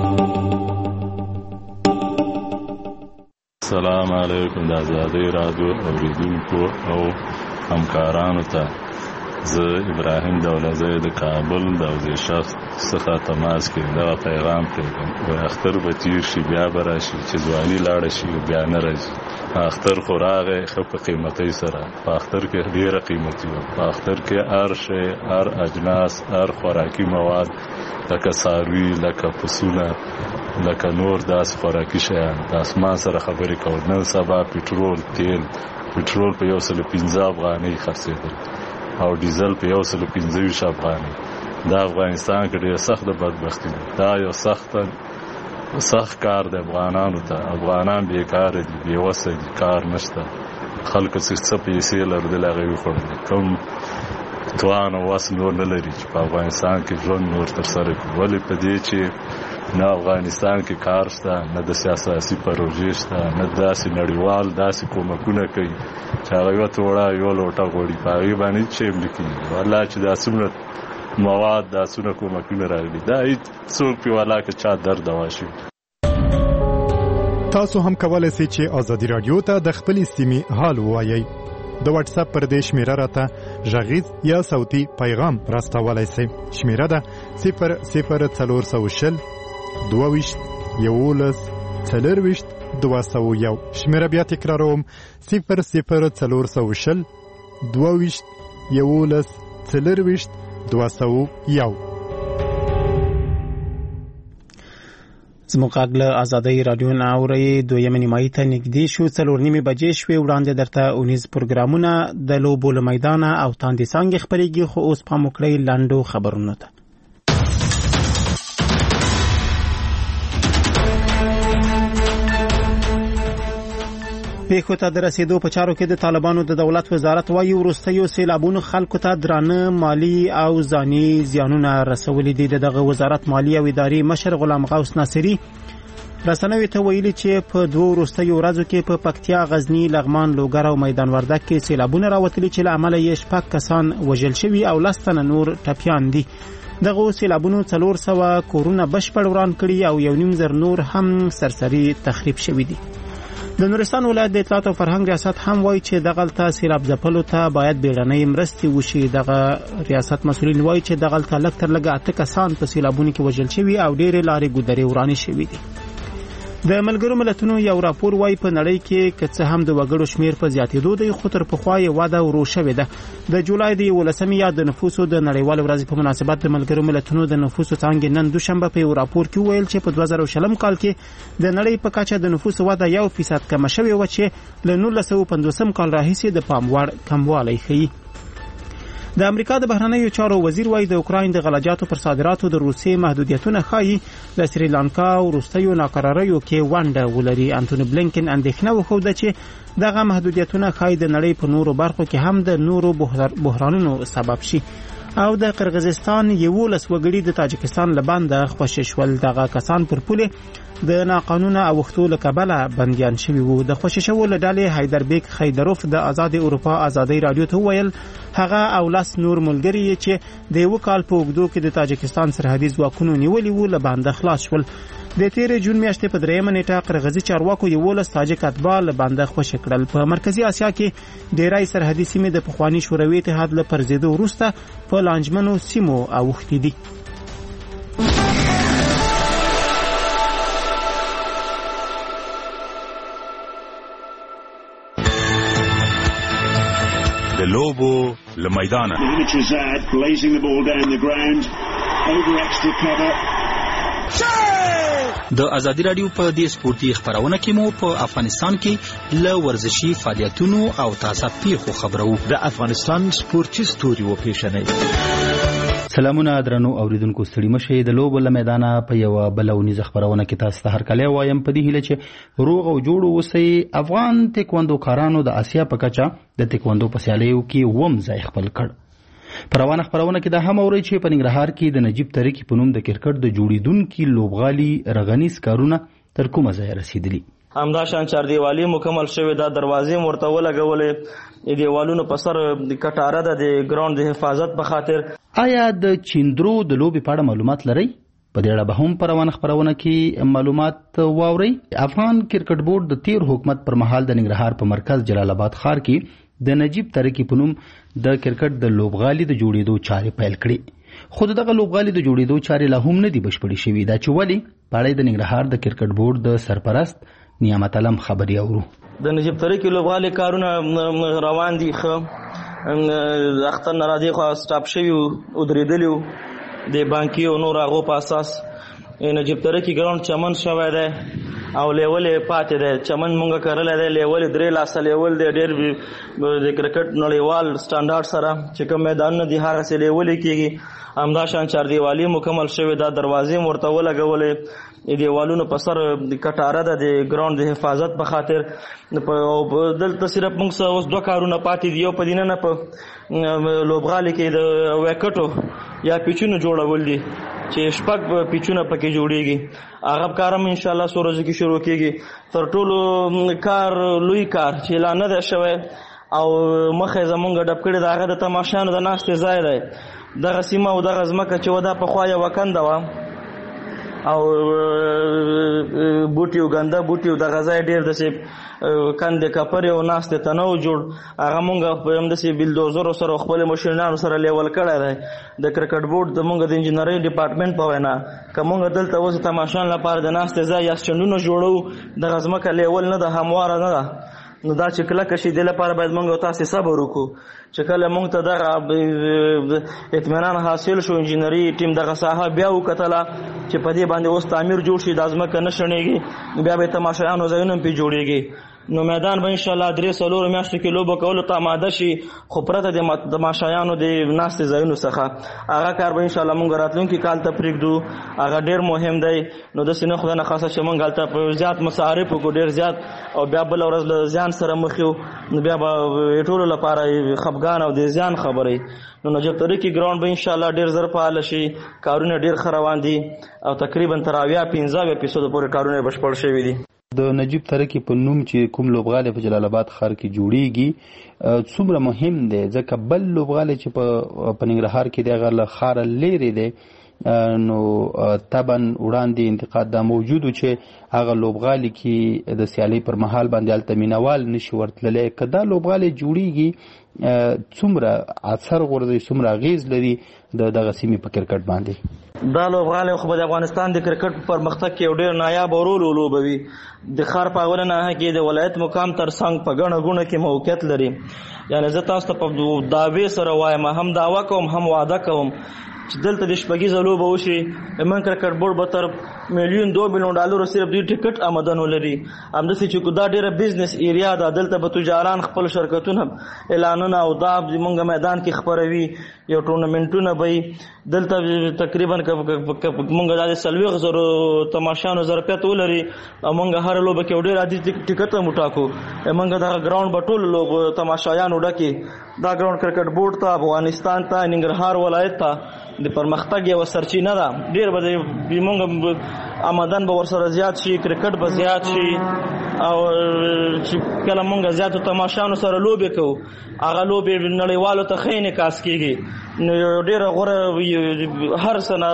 السلام علیکم د ازادي رادیو اوریدونکو او همکارانو ته زه ابراهیم دولزی د کابل د اوزې شخص څخه تماس کوم. دا پیغام کوم و اختر به تیر شي بیا به راشي چې ځواني لاړه شي بیا نه راځي. اختر خو راغی ښه په قیمتۍ سره. په اختر کې ډېره قیمتي وه. په اختر کې هر شی هر اجناس هر خوراکي مواد لکه څاروي لکه پسونه لکه نور داسې خوراکي شیان د اسمان سره خبرې کول. نن سبا پټرول تیل پټرول په 115 افغانۍ خرڅېدل او ډیزل په 125 افغانۍ. دا افغانستان کې ډېر سخت بدبختي ده. دا یو سخت سخت کار د افغانانو ته. افغانان بیکاره دي، بېوسه دي، کار نشته. خلکو څه پیسې لرلې هغه یې وخوړلې. کوم توان او وس نور نه لري چې په افغانستان کې ژوند نور ترسره کړي. ولې په دې چې نه افغانستان کې کار شته، نه د سیاسي پروژې شته، نه داسې نړیوال داسې کومکونه کوي چې هغه یوه توړه یو لوټه غواړي، په هغې باندې هېڅ شی هم نه کېږي. والله چې دا څومره مواد، دا څومره کومکونه راغلي، دا هېڅ څوک پرې والله که چا درد دوا شي. تاسو هم کولی شئ چې ازادي راډیو ته د خپلې سیمې حال ووایئ. د واتس اپ پر دې شمیره راته غږیز یا صوتي پیغام راستولی شئ. شمیره ده 00420 22 11 24 201. شمیره بیا تکراروم 00420 22 11 24 201. زموږ غږ له ازادۍ راډیو نه اورئ. دویمه نیمایي ته نږدې شو. 4:30 بجې شوې. وړاندې درته اونیز پروګرامونه د لوبو له میدانه او تاندې څانګې خپرېږي، خو اوس پام وکړئ لنډو خبرونو ته. پیښو ته د رسیدو په چارو کې د طالبانو د دولت وزارت وايي وروستیو سیلابونو خلکو ته درانه مالی او ځاني زیانونه رسولي دي. دغه وزارت مالی او اداري مشر غلام غوث ناصري رسنوي ته ویلي چې په دوه وروستیو ورځو کې په پکتیا، غزنی، لغمان، لوګر او میدان وردګ کې سیلابونه راوتلي چې له امله یې 6 کسان وژل شوي او 10 تنه نور ټپیان دي. دغه سیلابونو 400 کورونه بشپړ وران کړي او 1.5 نور هم سرسري تخریب شوي دي. د نورستان ولایت د اطلاعات او فرهنګ ریاست هم وایي چې دغلته سیلاب ځپلو ته باید بیړنۍ مرستې وشي. دغه ریاست مسؤلین وایي چې دغلته لږ تر لږه 8 کسان په سیلابونو کې وژل شوي او ډېرې لارې ګودرې ورانې شوي دي. د ملګرو ملتونو یو راپور وایي په نړۍ کې که څه هم د وګړو شمیر په زیاتېدو دی، خو تر پخوا یې وده ورو شوې ده. د جولای د 11 یا د نفوسو د نړیوال ورځې په مناسبت د ملګرو ملتونو د نفوسو څانګې نن دوشنبه په یو راپور کې ویل چې په 2020 کال کې د نړۍ په کچه د نفوسو وده 1% کمه شوې و چې له 1950 کال راهیسې د پام وړ کموالی ښیي. د امریکا د بهرنیو چارو وزیر وایي د اوکراین د غلجاتو پر صادراتو د روسیې محدودیتونه ښایي د سریلانکا او وروستیو ناقراریو کې ونډه ولري. انټونی بلینکن اندېښنه وښوده چې دغه محدودیتونه ښایي د نړۍ په نورو برخو کې هم د نورو بحرانونو سبب شي. او د قرغیزستان 11 وګړي د تاجکستان له بنده خوشي شول. دغه کسان پر پولې د ناقانونه اوښتو له کبله بندیان شوي وو. د خوشي شوو له ډلې حیدربیک خیدروف د آزاد اروپا ازادۍ راډیو ته وویل هغه او 10 نور ملګري چې د یو کال په اوږدو کې د تاجکستان سرحدي ځواکونو نیولي وو له بنده خلاص شول. د تیر جون میاشتې په 3 نیټه قرغیزي چارواکو 11 تاجک اتباع له بنده خوشي کړل. په مرکزی اسیا کې ډیری سرحدي سیمې د پخوانی شوروي اتحاد له پرځېدو وروسته په لانجمنو سیمو اوښتې دي. د لوبو له میدانه د ازادي راډیو په دې سپورتي خبرونه کې مو په افغانستان کې له ورزشي فعالیتونو او تازه پیښو خبرو. د افغانستان سپورتي ستوري و پیښنې. سلامونه درنو اوریدونکو، ستړي مشه. د لوبو له میدانه په یو بلونیزه خبرونه کې تاسو ته هرکلی وایم په دې هیله چې روغ او جوړ اوسئ. افغان تکواندو کارانو د آسیا په کچه د تکواندو په سیالیو کې وم ځای خپل کړ. په روانه خبرونه کې دا هم اورئ چې په ننګرهار کې د نجیب ترکی په نوم د کرکټ د جوړیدونکي لوبغالي رغنیز کارونه تر کومه ځای رسیدلي. همدا شان چاردیوالي مکمل شوې، دا دروازې مرته ولګولې، دیوالونو په سر کټاره ده د ګراوند د حفاظت په خاطر. آیا د چیندرو د لوبې په اړه معلومات لرئ؟ په دې اړه به هم په روانه خبرونه کې معلومات واورئ. افغان کرکټ بورډ د تیر حکومت پر مهال د ننګرهار په مرکز جلال آباد ښار کې د نجیب ترکی په نوم د کرکټ د لوبغالي د جوړېدو چارې پیل کړې. خو دغه لوبغالي د جوړېدو چارې لا هم نه دي بشپړې شوې. دا چې ولې په اړه د ننګرهار د کرکټ بورډ د سرپرست نعمت علم خبري اورو. د نجیب ترکی لوبغالي کارونه روان دي، خو اختر ناراضي خو سټاپ شوی او درېدلی د بانکي او نور هغو په اساس نجیب ترکی ګراوند چمن شوی دی او لیول پاتې دی. چمن مونږ کرلی دی لیول 3 لاسه لیول دی، ډېر د کرکټ نړیوال سټانډارډ سره چې کوم میدانونه دي هغسې لیولې کېږي. همدا شان چاردیوالي مکمل شوې ده، دروازې مو ورته ولګولې، دیوالونو په سر کټاره ده د ګراوند د حفاظت په خاطر. دلته صرف موږ سره اوس 2 کارونه پاتې دي. یو په دننه په لوبغالي کې د ویکټو یا پیچونو جوړول دي چې 6 پیچونه پکې جوړیږي. هغه کار هم ان شاء الله څو ورځې کې شروع کېږي. تر ټولو کار لوی کار چې لا نه دی شوی او مخې زمونږ ډب کړی د هغه د تماشانو د ناستې ځای دی. دغه سیمه او دغه ځمکه چې وه دا پخوا یوه کنده وه او بوټي او ګنده بوټي او دغه ځای ډېر داسې کندې کپرې او ناستې ته نه و جوړ. هغه مونږ همداسې بلدوزرو سره او خپلو مشرانو سره لیول کړی دی. د کرکټ بورډ زمونږ د انجینرۍ ډپارټمنټ په وینا که مونږ دلته اوس تماشان لپاره د ناستې ځای یا سټنډونه جوړوو، دغه ځمکه لیول نه ده، همواره نه ده. نو دا چې کلکه شي دې لپاره باید مونږ او تاسې صبر وکړو چې کله مونږ ته دغه اطمینان حاصل شو، انجینري ټیم دغه ساحه بیا وکتله چې په دې باندې اوس تعمیر جوړ شي، دا ځمکه نه شڼېږي، بیا به تماشایانو ځایونه هم پرې جوړېږي. نو میدان به انشاءالله 3-4 میاشتو کې لوبه کولو ته آماده شي، خو پرته د تماشایانو د ناستې ځایونو څخه هغه کار به انشاءالله مونږ راتلونکي کال ته پرېږدو. هغه ډېر مهم دی. نو داسې نه خدای نخواسته چې مونږ هلته زیات مصارف وکړو، ډېر زیات، او بیا بله ورځ له زیان سره مخ یو، نو بیا به ټولو لپاره خفګان او د زیان خبرې. نو نجیب تاریخي ګراوند به انشاءالله ډېر زر فعاله شي. کارونه ډېر ښه روان دي او تقریبا تر 15% پورې کارونه بشپړ شوي دي. د نجیب تاریخي په نوم چې کوم لوبغالی په جلال آباد ښار کې جوړیږي څومره مهم دی؟ ځکه بل لوبغالی چې په ننګرهار کې دی هغه له ښاره لیرې دی، نو طبعا وړاندې انتقاد دا موجود و چې هغه لوبغالي کې د سیالۍ پر مهال باندې هلته مینوال نشي ورتللی. که دا لوبغالی جوړیږي څومره اثر غورځوي، څومره اغیز لري دغه سیمې په کرکټ باندې؟ دا لوبغالی خو به د افغانستان د کرکټ په پرمختګ کې یو ډېر نایاب رول ولوبوي. د ښار په اوله ناحیه کې د ولایت مقام تر څنګ په ګڼه ګوڼه کې موقعیت لري. یعنې زه تاسو ته په دعوې سره وایم، هم دعوه کوم هم وعده کوم چې دلته د شپږیزه لوبه وشي. زموږ کرکټ بورډ به تر $1-2 ملیون صرف دوی ټکټ آمدن ولري. همداسې چې دا ډېره بزنس ایریا ده، دلته به تجاران خپل شرکتونه اعلانونه او دا زموږ میدان کې خپروي، یو ټورنمنټونه به دلته تقریبا مونږ دا 40,000 تماشانو ظرفیت ولري او مونږ هر لوبه کې ډېر عادي ټکټ هم وټاکو. مونږ دغه ګراوند به ټول لوب تماشایانو ډکي. دا ګراوند کرکټ بورډ ته، افغانستان ته، ننګرهار ولایت ته د پرمختګ یوه سرچینه ده. ډېر به مونږ آمدن به ورسره زیات شي، کرکټ به زیات شي، او چې کله مونږ زیاتو تماشانو سره لوبې کوو هغه لوبې نړیوالو ته ښه انعکاس کېږي. نو ډېره غوره هر سنه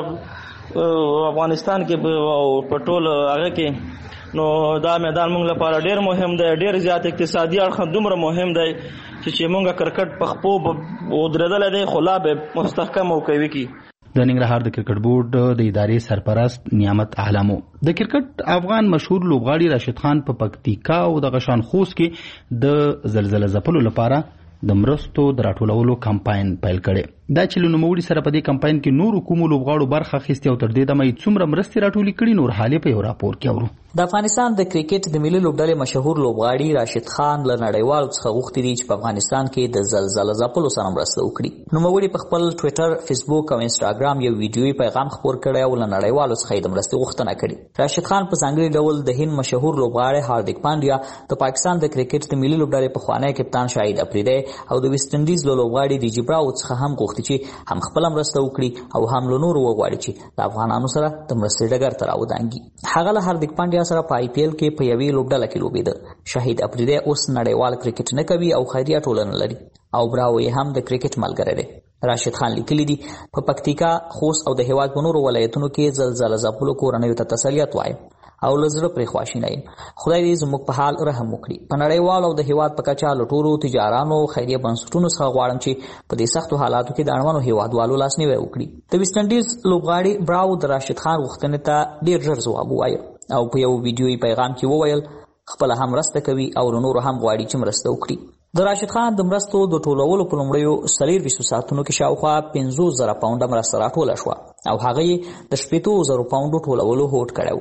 افغانستان کې او په ټول هغه کې نو دا میدان مونږ لپاره ډېر مهم دی، ډېر زیات اقتصادي اړخ دومره مهم دی چې مونږ کرکټ په خپو ودرېدلی دی، خو لا به مستحکم او قوي کړي. د ننګرهار د کرکټ بورډ د ادارې سرپرست نعمت عالمو د کرکټ افغان مشهور لوبغاړي راشد خان په پکتیکا او د غشان خوست کې د زلزلې ځپلو لپاره د مرستو د راټولولو کمپاین پیل کړي. دا چې له نوموړي سره په دې کمپاین کې نور کومو لوبغاړو برخه اخیستې او تر دې دمه یې څومره مرستې راټولې کړي، نور حالې په یو راپور کې اورو. د افغانستان د کرکټ د ملي لوبډلې مشهور لوبغاړي راشد خان له نړیوالو څخه غوښتي دي چې په افغانستان کې د زلزلې ځپلو سره مرسته وکړي. نوموړي په خپل ټویټر، فیسبوک او انسټاګرام یو ویډیويي پیغام خپور کړی او له نړیوالو څخه د مرستې غوښتنه کړې. راشد خان په ځانګړي ډول د هند مشهور لوبغاړي هاردیک پانډیا، د پاکستان د کرکټ د ملي لوبډلې پخوانی کپتان شاهید افریدی او د ویسټ انډیز لوبغاړي ریجی براو څخه هم غوښتي چې هم خپل مرسته وکړي او هم له نورو وغواړي چې د افغانانو سره د مرستې ډګر ته راودانګي. هغه له هاردیک پانډیا سره په IPL کې په یوې لوبډله کې لوبېده. شاهید افریدی اوس نړیوال کرکټ نه کوي او خیریه ټولنه لري او براو یې هم د کرکټ ملګری دی. راشد خان لیکلی دی په پکتیکا، خوست او د هیواد په نورو ولایتونو کې زلزلې ځپلو کورنیو ته تسلیت وایم او له زړه پرې خواشینی یم. خدای دې زموږ په حال رحم وکړي. په نړیوال او د هیواد په کچه له ټولو تجارانو خیریه بنسټونو څخه غواړم چې په دې سختو حالاتو کې د اړمنو هیوادوالو لاسنیوی وکړي. د ویسټ انډیز لوبغاړي براو د راشد خان غوښتنې ته ډېر ژر ځواب ووایه او په یو ویډیويي پیغام کې وویل خپله هم مرسته کوي او له نورو هم غواړي چې مرسته وکړي. د راشد خان د مرستو د ټولولو په لومړیو 24 ساعتونو کې شاوخوا 50,000 پاونډه مرسته راټوله شوه او هغه یې د 80,000 پاونډو ټولولو هوډ کړی و.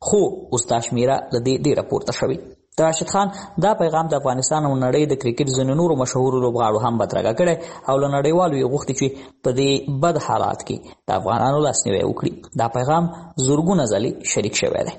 خو اوستا شمیره له دې ډیره پورته شوې. د راشد خان دا پیغام د افغانستان او نړۍ د کرکټ ځینو نورو مشهورو لوبغاړو هم بدرګه کړی او له نړیوالو یې غوښتي چې په دې بد حالات کې د افغانانو لاسنیوی وکړي. دا پیغام زرګونه ځلې شریک شوی دی.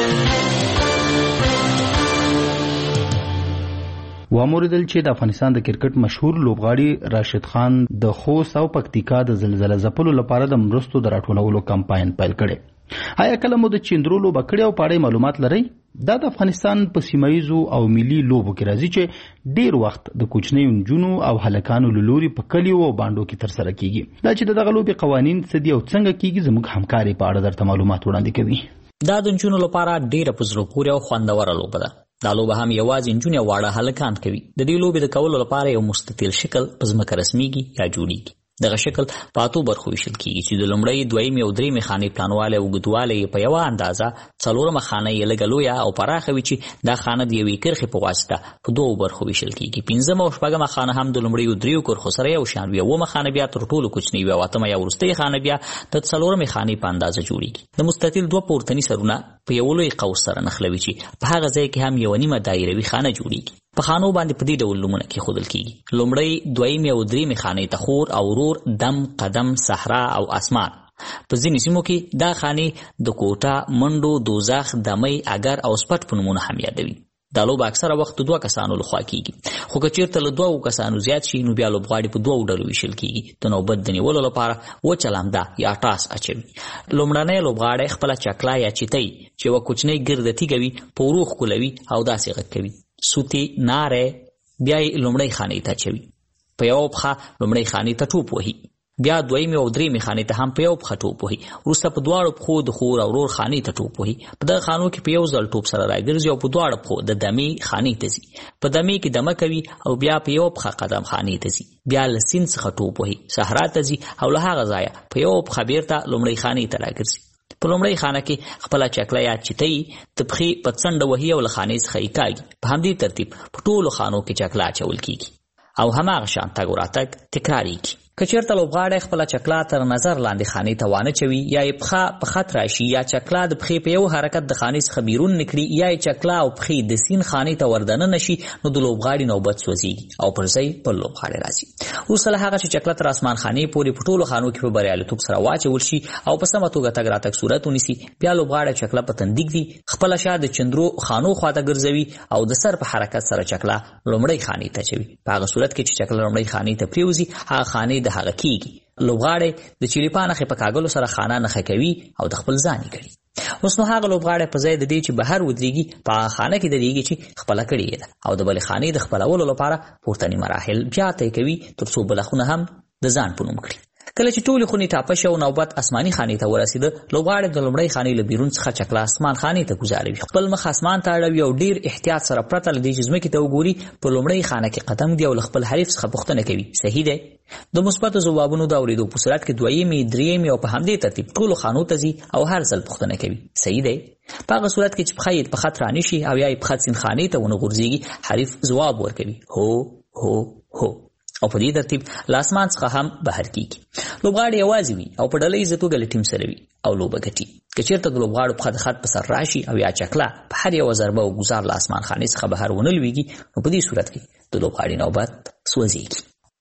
واموریدل چې د افغانستان د کرکټ مشهور لوبغاړي راشد خان د خوست او پکتیکا د زلزلې ځپلو لپاره د مرستو د راټولولو کمپاین پیل کړي. آیا کله مو د چیندرو لوبه کړې او په اړه معلومات لرئ؟ دا د افغانستان په سیمایزو او ملي لوبو کې راځي چې ډیر وخت د کوچنیو نجونو او هلکانو له لوري په کلیو او بانډو کې ترسره کیږي. دا چې دغه لوبې قوانین څه دي او څنګه کیږي زموږ همکاري په اړه درته معلومات وړاندې کوي. دا د نجونو لپاره ډیره په زړه پورې او خوندوره لوبه ده. دا لوبه هم یوازې نجونې او واړه هلکان کوي. د دې لوبې د کولو لپاره یو مستطیل شکل په ځمکه رسمیږي یا جوړیږي. دغه شکل په اتو برخو ویشل کیږي چې د لومړۍ، دویمې او درېیمې خانې پلانوالی او اوږدوالی یې په یوه اندازه، څلورمه خانه یې لږه لویه او پراخه وي چې دا خانه د یوې کرښې په واسطه په دوو برخو ویشل کیږي. پنځمه او شپږمه خانه هم د لومړیو دریو کرښو سره یو شان وي. اوومه خانه بیا تر ټولو کوچنۍ وي او اتمه یا وروستۍ خانه بیا د څلورمې خانې په اندازه جوړیږي. د مستطیل دوه پورتني سرونه په یو لوی قوس سره نښلوي چې په هغه ځای کې هم یوه نیمه دایروي خانه جوړیږي. په خانو باندې په دې ډول نومونه کېښودل کیږي. لومړۍ، دویمې او درېیمې خانې ته خور او ورور، دم، قدم، صحرا او اسمان. په ځینې سیمو کې دا خانې د کوټه، منډو، دوزخ، دمۍ، اگر او سپټ په نومونه هم یادوي. دا لوبه اکثره وخت دوه کسانو لخوا کیږي، خو که چیرته له دوه کسانو زیات شي نو بیا لوبغاړي په دوه ډلو ویشل کیږي. د نوبت د نیولو لپاره وچه لمده یا ټاس اچوي. لومړنی لوبغاړی خپله چکله یا چیتۍ چې یوه کوچنۍ ګرده تیږه وي په ورو ښکلوي او داسې غږ کوي: سوتی ناره. بیا یې لومړۍ خانې ته اچوي. په یوه پښه لومړۍ خانې ته ټوپ وهي. بیا دویمې او درېیمې خانې ته هم په یو پښه ټوپ وهي. وروسته په دواړو پښو د خور او ورور خانې ته ټوپ وهي. په دغه خانو کې په یو ځل ټوپ سره راګرځي او په دواړو پښو د دمې خانې ته ځي. په دمې کې دمه کوي او بیا په یو پښه قدم خانې ته ځي. بیا له سیند څخه ټوپ وهي، صحرا ته ځي او له هغه ځایه په یو پښه بیرته لومړۍ خانې ته راګرځي. په لومړۍ خانه کې خپله چکله یا چیتۍ د پښې په څنډه وهي او له خانې څخه یې کاږي. په همدې ترتیب په ټولو خانو کې چکله اچول کیږي او هماغه شان تګ و راتګ تکراریږي. که چیرته لوبغاړی خپله چکله تر نظر لاندې خانې ته وانه چوي یا یې پښه په خط راشي یا چکله د پښې په یو حرکت د خانې څخه بیرون نکړي یا یې چکله او پښې د سیند خانې ته وردننه شي نو د لوبغاړي نوبت سوځېږي او پر ځای بل لوبغاړی راځي. وروسته له هغه چې چکله تر اسمان خانې پورې په ټولو خانو کې په بریالیتوب سره واچول شي او په سمه توګه تګ راتګ صورت ونیسي، بیا لوبغاړی چکله په تن ږدي، خپله شا د چندرو خانو خواته ګرځوي او د سر په حرکت سره چکله لومړۍ خانې ته اچوي. په هغه صورت کې چې چکله لومړۍ خانې ته پرېوځي هغه خانې د هغه کیږي. لوبغاړی د چیلیپا نښې په کاږلو سره خانه نښه کوي او د خپل ځان یې کړي. اوس نو هغه لوبغاړی په ځای د دې چې بهر ودرېږي په هغه خانه کې درېږي چې خپله کړې ده او د بلې خانې د خپلولو لپاره پورتني مراحل بیا طی کوي تر څو بله خونه هم د ځان په نوم کړي. کله چې ټولې خونې ټاپه شي او نوبت اسماني خانې ته ورسېده، لوبغاړی د لومړۍ خانې له بیرون څخه چکله اسمان خانې ته ګوزاروي، خپل مخ اسمان ته اړوي او ډیر احتیاط سره پرته له دې چې ځمکې ته وګوري په لومړۍ خانه کې قدم ږدي او له خپل حریف څخه پوښتنه کوي: صحیح دی؟ د مثبتو ځوابونو د اورېدو په صورت کې دویمې، درېیمې او په همدې ترتیب ټولو خانو ته ځي او هر ځل پوښتنه کوي: صحیح دی؟ په هغه صورت کې چې پښه یې په خط رانشي او یا یې په خط سیند خانې ته ونه غورځېږي، حریف ځواب ورکوي: هو هو هو، او په دې ترتیب له اسمان څخه هم بهر کیږي. لوبغاړی یوازې وي او په ډله ییزه توګه له ټیم سره وي او لوبه ګټي. که چیرته د لوبغاړو پښه د خط په سر راشي او یا چکله په هر یوه ضربه او ګوزار له اسمان خانې څخه بهر ونه لویږي نو په دې صورت کې د لوبغاړي نوبت سوځېږي.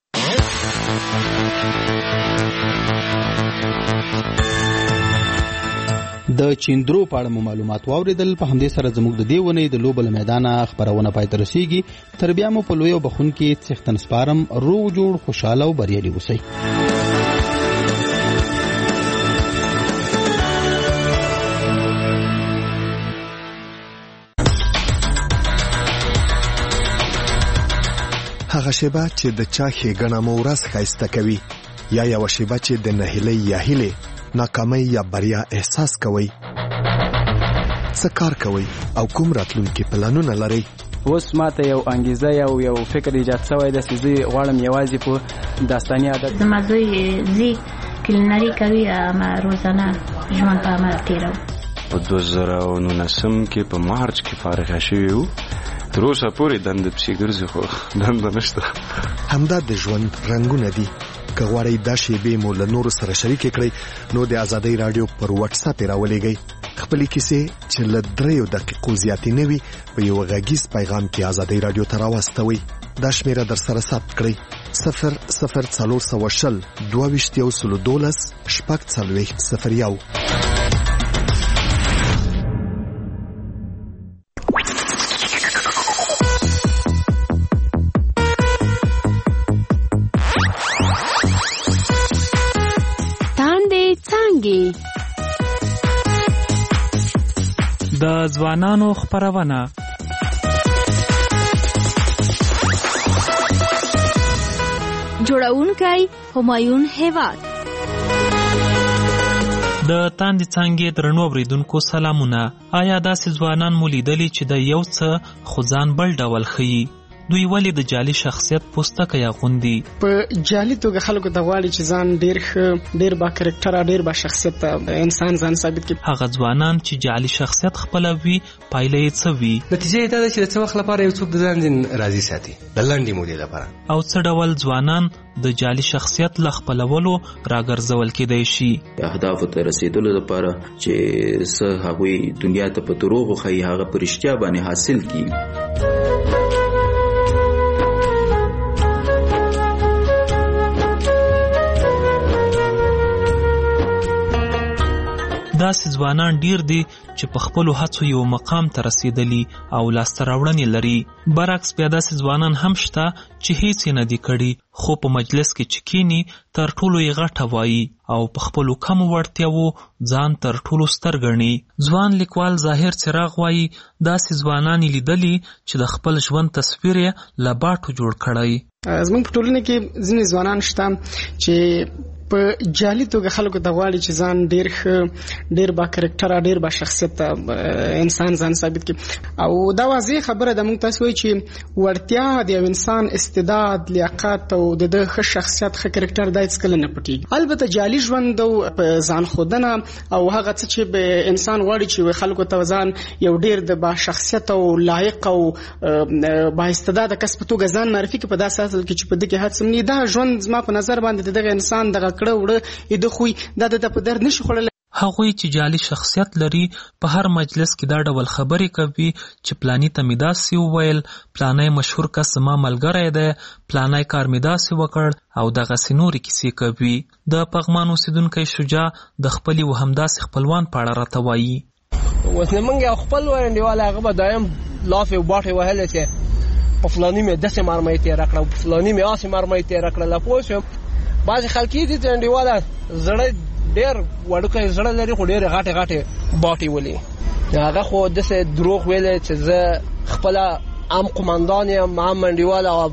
د چیندرو په اړه مو معلومات واوریدل. په همدې سره زموږ د دې ونې د لوبو له میدانه خپرونه پای ته رسیږي. تر بیا مو په لوی او بخونکي څښتن سپارم. روغ جوړ، خوشاله او بریالي اوسئ. هغه شیبه چې د چا ښېګڼه مو ورځ ښایسته کوي، یا یوه شیبه چې د نهیلۍ یا هیلې، ناکامۍ یا بریا احساس کوئ. څه کار کوئ او کوم راتلونکي پلانونه لرئ؟ اوس ماته یو انګیزه یو فکر ایجاد شوی دی چې زه غواړم یوازې په داستاني عادت زما زوی زی کلینري کوي، ما روزانه ژوند په عمل تېروم. په 2019 کې په مارچ کې فارغه شوی وو. تر اوسه پورې دنده پسې ګرځي خو دنده نشته. همدا د ژوند رنګونه دي. که غواړئ دا شیبې مو له نورو سره شریکې کړئ نو د ازادۍ راډیو پر واتس اپ راولېږئ خپلې کیسې چې له 3 دقیقو زیاتې نه وي په یو غږیز پیغام کې ازادي رادیو ته راوستوئ. دا شمیره در سره ثبت کړئ: 00420 22 012 د ځوانانو خپرونه. جوړونکی همایون هیواد. د تاندې څانګې درنو اوریدونکو سلامونه. آیا داسې ځوانان مو لیدلي چې د یو څه خو ځان بل ډول ښیي؟ دوی ولې د جعلي شخصیت پوستکی اغوندي؟ په جعلي توګه خلکو ته غواړي چې ځان ډیر ښه، ډیر با کرکټره، ډیر با شخصیت انسان ځان ثابت کړي. هغه ځوانان چې جعلي شخصیت خپلوي پایله یې څه وي؟ نتیجه یې دا ده چې د څه وخت لپاره یو څوک د ځان راضي ساتي، د لنډې مودې لپاره. او څه ډول ځوانان د جعلي شخصیت له خپلولو راګرځول کېدای شي؟ اهدافو ته رسیدلو لپاره چې څه هغوی دنیا ته په دروغو ښیي هغه په رښتیا باندې حاصل کړي. داسې ځوانان ډیر دي چې په خپلو هڅو یو مقام ته رسیدلي او لاسته راوړنې لري. برعکس بیا داسې ځوانان هم شته چې هیڅ یې نه دي کړي، خو په مجلس کې چې کینی تر ټولو یې غټه وایي او په خپلو کمو وړتیاوو ځان تر ټولو ستر ګڼي. ځوان لیکوال ظاهر څراغ وایي داسې ځوانان لیدلي چې د خپل ژوند تصویر یې له باټو جوړ کړی. زموږ په ټولنه کې ځینې ځوانان شته چې په جعلي توګه خلکو ته غواړي چې ځان ډیر ښه، ډیر با کرکټره، ډیر با شخصیت انسان ځان ثابت کړي. او دا واضح خبره ده، موږ تاسو وایي چې وړتیا د یو انسان استعداد، لیاقت او د ښه شخصیت، ښه کرکټر دا هیڅ کله نه پټیږي. البته جعلي ژوند او ځان ښودنه او هغه څه چې انسان غواړي چې خلکو ته ځان یو ډیر د با شخصیت او لایق او با استعداد کس په توګه ځان معرفي کړي، په داسې حال کې چې په دې کې هڅه نه دا ژوند زما په نظر باندې دغه انسان دغه کړه وړه د خوې دا د په درد نشي خوړل. هغوی چې جعلي شخصیت لري په هر مجلس کې دا ډول خبرې کوي چې پلانی ته مې داسې وویل، پلانی مشهور کس زما ملګری دی، پلانی کار مې داسې وکړ او دغسې نورې کیسې کوي. د پغمان اوسیدونکی شجاع د خپلې و همداسې خپلوان په اړه راته وایي. اوس نه موږ یو خپل انډیوال هغه به دایم لافې او باټې وهلې چې په فلاني مې داسې مرمۍ تېره کړه، په فلاني مې هسې مرمۍ تېره کړله. پوه شوم بعضې خلک دي چې انډیواله زړه ډېر وړوکی زړه لري خو ډېرې غټې غټې باټې ولي. هغه خو داسې دروغ ویلی چې زه خپله هم قمندان یم، هم انډیواله او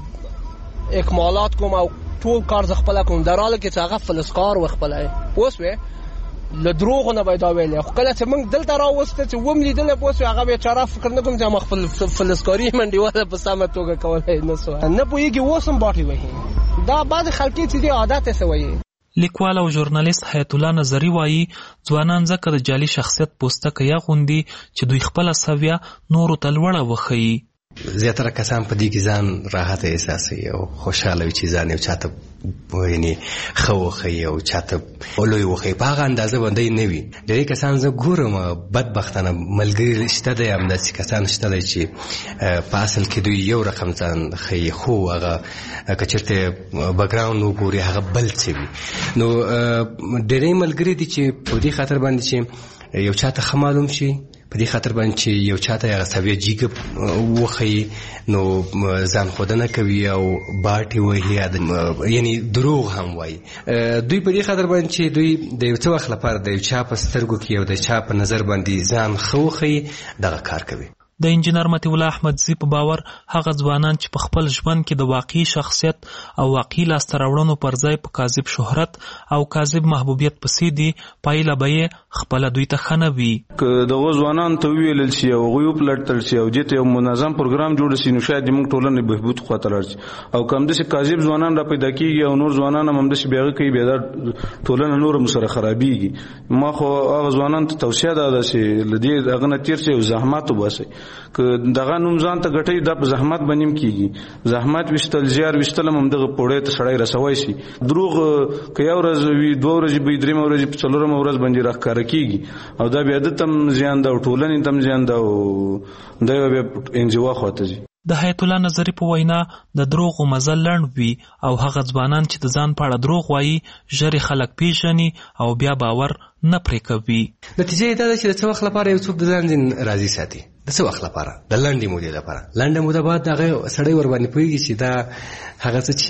اکمالات کوم او ټول کار زه خپله کوم، در حاله کې چې هغه فلسکار و خپله پوه شوې له دروغو نه به دا ویلی. خو کله چې موږ دلته راوسته چې وم لیدلی پوه شوې هغه بیچاره فکر نه کوم چې ما خپل فلسکاري یم انډیواله په سمه توګه کولی نه سوه نه پوهېږي اوس هم باټې وهي. دا بعض خلک چې دی عادت یې سوی. لیکوال او ژورنالیست حیات الله نظری وایي ځوانان ځکه د جعلي شخصیت پوستکی اغوندي چې دوی خپله سویه نورو ته لوړه وښیي. زیاتره کسان په دې کې ځان راحت احساسوي او خوشاله وي چې ځان یو چاته یعنې ښه وښیي او چاته لوی وښیي، په هغه اندازه باندې نه وي. ډېری کسان زه ګورم بدبختانه ملګري شته دی، همداسې کسان شته دی چې په اصل کې دوی یو رقم ځان ښیي خو هغه که چېرته بکګراونډ وګوري هغه بل څه وي. نو ډېری ملګري دي چې په دې خاطر باندې چې یو چاته ښه معلوم شي، په دې خاطر باندې چې یو چاته هغه سویه جیګه وښیي نو ځان ښودنه کوي او باټې وهي، یعنې دروغ هم وایي. دوی په دې خاطر باندې چې دوی د یو څه وخت لپاره د یو چا په سترګو کې او د چا په نظر باندې ځان ښه وښیي دغه کار کوي. د انجینر مطیع الله احمدزي په باور هغه ځوانان چې په خپل ژوند کې د واقعي شخصیت او واقعي لاسته راوړنو پر ځای په کاذب شهرت او کاذب محبوبیت پسې دي، پایله به یې خپله دوی ته ښه نه وي. که دغو ځوانانو ته وویلل شي او هغوی وپلټل شي او دې ته یو منظم پروګرام جوړ شي نو شاید زموږ ټولنې بهبود خواته لاړ شي. او که همداسې کاذب ځوانان را پیدا کېږي او نور ځوانان هم همداسې بې هغه کوي، بیا دا ټولنه نور هم سره خرابېږي. ما خو هغه ځوانانو ته توصیه دا ده چې له دې هغه نه تېر شئ او زحمت وباسئ. ک دغه نوم ځان ته غټي د زحمت بنیم کیږي زحمت وشتل زیار وشتل هم دغه پوړې ته سړی رسوي شي دروغ ک یو ورځ وی دوه ورځې به درې ورځې په څلورم ورځ باندې راخاره کیږي او دا بیا د تم زیان دا ټولنې تم زیان دا د بیا انجوا خاطر د حیات الله نظری په وینا د دروغ مزل لړ وی او هغه ځوانان چې د ځان په اړه دروغ وایي ژر خلک پیژني او بیا باور نه پرې کوي. نتیجه دا ده چې د څه وخت لپاره یو څوک د ځان راضي ساتي د څه وخت لپاره د لنډې مودې لپاره لنډه موده بعد هغه سړی ور باندې پوهېږي چې دا هغه څه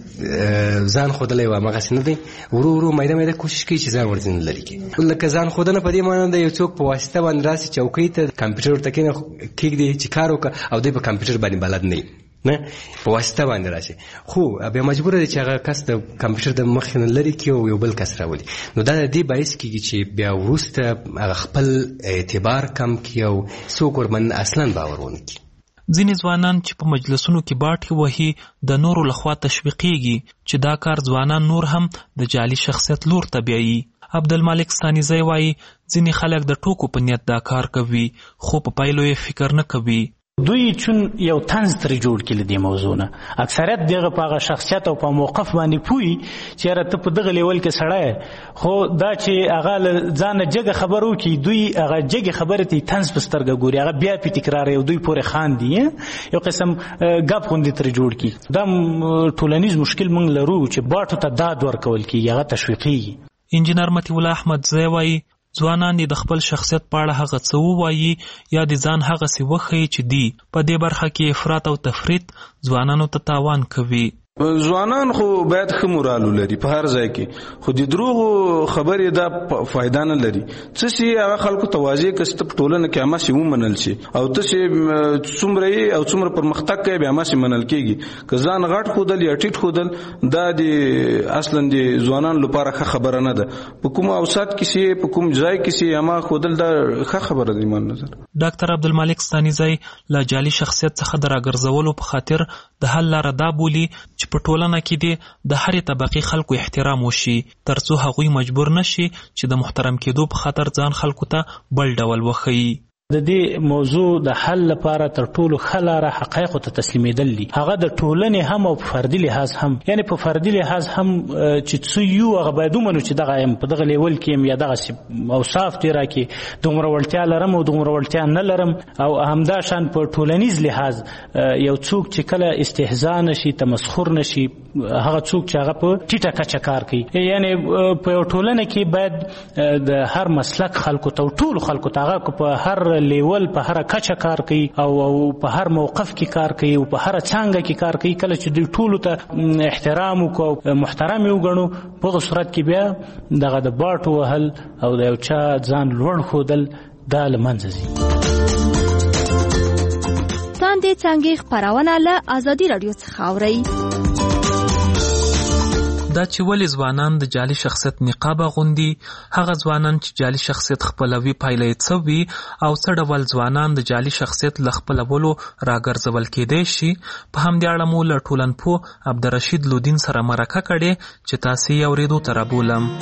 چې ځان ښودلی و همغسې نه دی ورو ورو میده میده کوشش کوي چې ځان ورځینې لرې کړي لکه ځان ښودنه په دې معنی ده یو څوک په واسطه باندې راسي چوکۍ ته کمپیوټر ورته کښېږدي چې کار وکړه او دوی په کمپیوټر باندې بلد نه نه په واسطه باندې راشي خو بیا مجبور دی چې هغه کس د کمپیوټر د مخې نه لرې کړي او یو بل کس راولي نو دا د دې باعث کېږي چې بیا وروسته هغه خپل اعتبار کم کړي او څوک ورباندې اصلا باور ونه کړي. ځینې ځوانان چې په مجلسونو کې باټې وهي د نورو لخوا تشویقېږي چې دا کار ځوانان نور هم د جعلي شخصیت لور ته بیایي. عبدالمالک ستانیزی وایي ځینې خلک د ټوکو په نیت دا کار کوي خو په پایلو یې فکر نه کوي. دوی چون یو طنز ترې جوړ کړي دې موضوع نه اکثریت دغه په هغه شخصیت او په موقف باندې پوي چې یاره ته په دغه لیول کې سړی خو دا چې هغه له ځانه جګه خبر وکړي دوی هغه جګې خبرې ته طنز په سترګه ګوري هغه بیا پې تکراروي او دوی پورې خاندي یو قسم ګپ غوندې ترې جوړ کړي. دا ټولنیز مشکل موږ لرو چې باټو ته داد ورکول کېږي هغه تشویقېږي. انجینر مطیع الله احمدزی وایي ځوانان د خپل شخصیت په اړه هغه څه ووایي یا د ځان هغسې وښیي چې دی په دې برخه کې افراط او تفریط ځوانانو ته تاوان کوي. ځوانان خو باید ښه مورال ولري په هر ځای کې خو د دروغو خبرې دا فایده نه لري څه چې هغه خلکو ته واضح کړي چې په ټولنه کې هماسې ومنل شي او ته چې څومره یې او څومره پرمختګ کوي بیا هماسې منل کېږي که ځان غټ ښودل یا ټیټ ښودل دا د اصلا د ځوانانو لپاره ښه خبره نه ده. په کوم اوسط کې چې په کوم ځای کې چې هما ښودل دا ښه خبره ده ایمان نظر. ډاکټر عبدالمالک ستانیزی له جعلي شخصیت څخه د راګرځولو په خاطر د حل لاره دا بولي چې په ټولنه کې د هرې طبقې خلکو احترام وشي ترڅو هغوی مجبور نشي چې د محترم کېدو په خاطر ځان خلکو ته بل ډول وښیي. د دې موضوع د حل لپاره تر ټولو ښه لاره حقایقو ته تسلیمېدل دي هغه د ټولنې هم او په فردي لحاظ هم یعنې په فردي لحاظ هم چې څه یو هغه باید ومنو چې دغه یم په دغه لیول کې یم یا دغسې اوصاف دې راکړي دومره وړتیا لرم او دومره وړتیا نه لرم او همداشان په ټولنیز لحاظ یو څوک چې کله استهزا نشي تمسخر نشي هغه څوک چې هغه په ټیټه کچه کار کوي یعنې په یو ټولنه کې باید د هر مسلک خلکو ته ټولو خلکو ته هغه په هر لیول په هر کچه کار کوي او په هر موقف کې کار کوي او په هر څانګه کې کار کوي کله چې دوی ټولو ته احترام وکړو محترم یې وګڼو په هغه صورت کې بیا دغه د باټو وهل او د یو چا ځان لوړ ښودل دا له منځه ځي. تاندې څانګې خپرونه له ازادي راډیو څخه اورئ. دا چې ولې ځوانان د جعلي شخصیت نقاب اغوندي هغه ځوانان چې جعلي شخصیت خپلوي پایله یې څه وي او څه ډول ځوانان د جعلي شخصیت له خپلولو راګرځول کېدی شي په همدې اړه مو له ټولنپوه عبدالرشید لودین سره مرکه کړې چې تاسې یې اورېدو ته رابولم.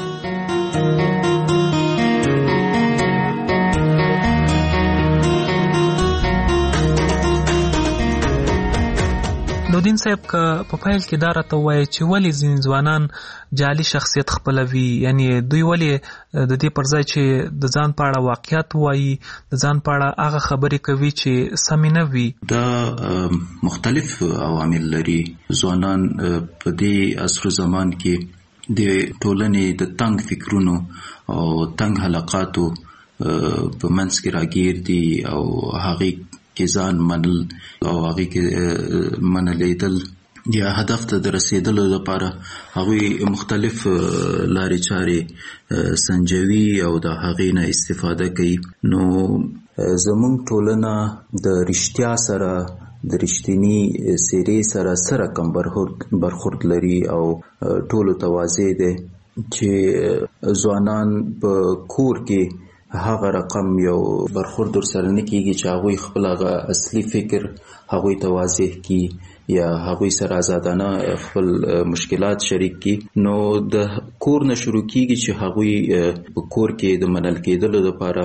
لودین صاحب که په پیل کې دا راته ووایي چې ولې ځینې ځوانان جعلي شخصیت خپلوي یعنی دوی ولې د دې پر ځای چې د ځان په اړه واقعیت وایي د ځان په اړه هغه خبرې کوي چې سمې نه وي. دا مختلف عوامل لري. ځوانان په دې عصر زمان کې د ټولنې د تنګ فکرونو او تنګ حلقاتو په منځ کې راګیر دي او هغې کې ځان منل او هغې کې منلیدل یا هدف ته د رسیدلو لپاره هغوی مختلف لارې چارې سنجوي او د هغې نه استفاده کوي. نو زموږ ټولنه د رښتیا سره د رښتینی څېرې سره رقم برخورد لري او ټولو ته واضح دی چې ځوانان په کور کې هغه رقم یو برخورد ورسره نه کېږي چې هغوی خپل هغه اصلي فکر هغوی ته واضح کړي یا هغوی سره آزادانه خپل مشکلات شریک کړي. نو د کور نه شروع کېږي چې هغوی په کور کې د منل کېدلو لپاره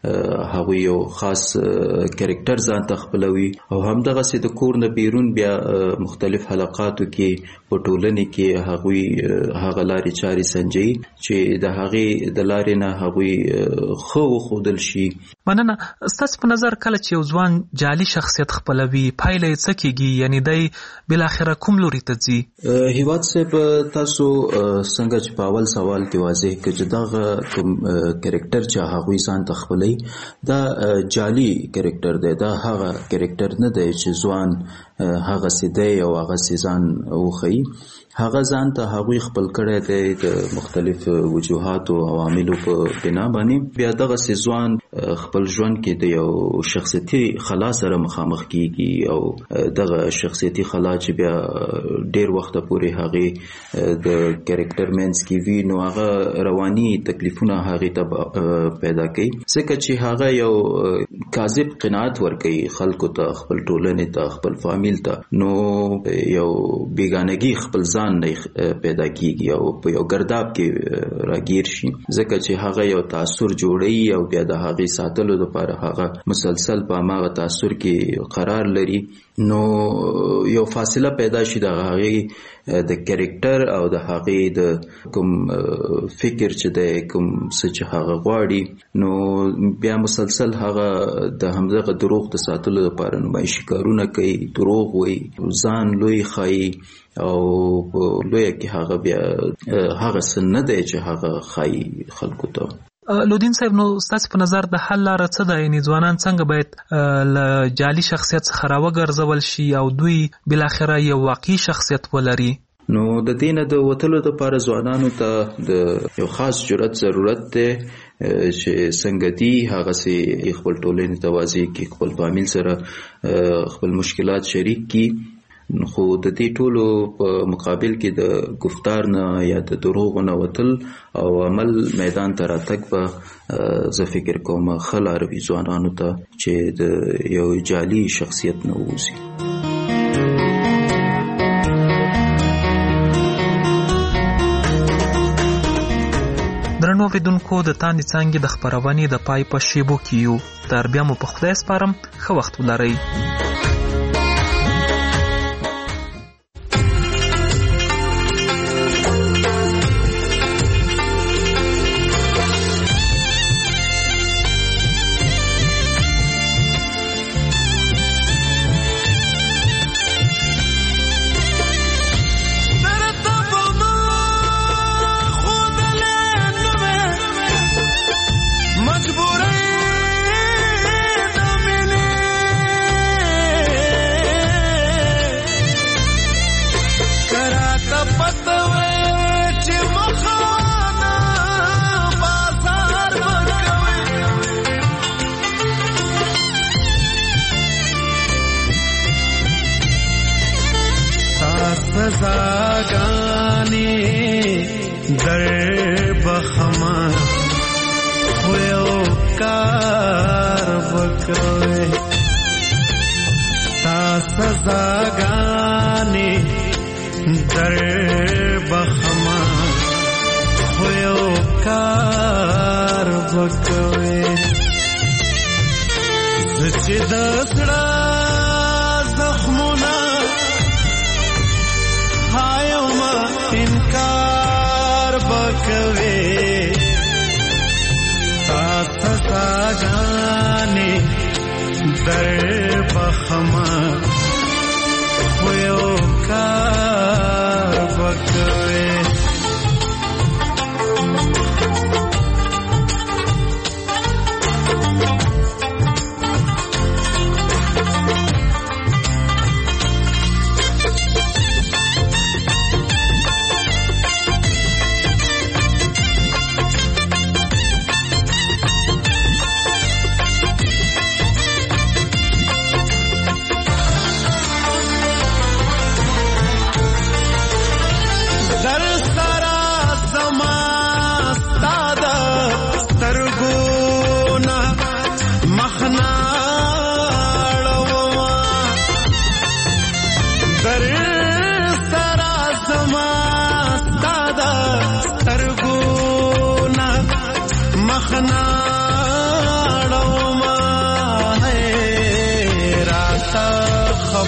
هغوی یو خاص کریکټر ځان ته خپلوي او همدغسې د کور نه بیرون بیا مختلف حلقاتو کې په ټولنې کې هغوی هغه لارې چارې سنجوي چې د هغې د لارې نه هغوی ښه وښودل شي. مننه. ستاسو په نظر کله چې یو ځوان جعلي شخصیت خپلوي پایله یې څه کیږي؟ یعنی دی بالاخره کوم لوري ته ځي؟ هیواد صاحب تاسو څنګه چې په اول سوال کې واضح کړ چې دغه کوم کریکټر چې هغوی ځان ته خپلوي دا جعلي کریکټر دی، دا هغه کریکټر نه دی چې ځوان هغسې دی او هغسې ځان وښیي. هغه ځان ته هغوی خپل کړی دی د مختلف وجوهاتو او عواملو په بنا باندې. بیا دغسې ځوان خپل ژوند کې د یو شخصیتي خلا سره مخامخ کیږي او دغه شخصیتي خلا چې بیا ډیر وخت پورې هغې د کریکټر مینس کې وي نو هغه رواني تکلیفونه هغې ته پیدا کوي، ځکه چې هغه یو کاذب قناعت ورکوي خلکو ته، خپل ټولنې ته، خپل فامیل ته، نو یو بیګانګي خپل ځان نه پیدا کیږي او په یو ګرداب کې راګیر شي، ځکه چې هغه یو تاثر جوړوي او بیا د هغې ساتلو لپاره هغه مسلسل په هماغه تاثر کې قرار لري. نو یو فاصله پیدا شي د هغې د کریکټر او د هغې د کوم فکر چې دی، کوم څه چې هغه غواړي، نو بیا مسلسل هغه د همدغه دروغ د ساتلو لپاره نمایشي کارونه کوي، دروغ وایي، ځان لوی ښایي او په لویه کې هغه بیا هغه څه نه دی چې هغه ښایي خلکو ته. لودین صاحب، نو ستاسو په نظر د حل لاره څه ده؟ یعنې ځوانان څنګه باید له جعلي شخصیت څخه راوګرځول شي او دوی بالاخره یو واقعي شخصیت ولري؟ نو د دې نه د وتلو دپاره ځوانانو ته د یو خاص جرأت ضرورت دی چې څنګه دي هغسې خپل ټولنې ته واضح کړي، خپل فامیل سره خپل مشکلات شریک کړي. خو د دې ټولو په مقابل کې د گفتار نه یا د دروغو نه وتل او عمل میدان ته راتګ به زه فکر کوم ښه لاره وي ځوانانو ته چې د یو جعلي شخصیت نه ووځي. درنو اوریدونکو، د تاندې څانګې د خپرونې د پای په شیبو کې یو. تر بیا مو په خدای سپارم، ښه وخت ولرئ.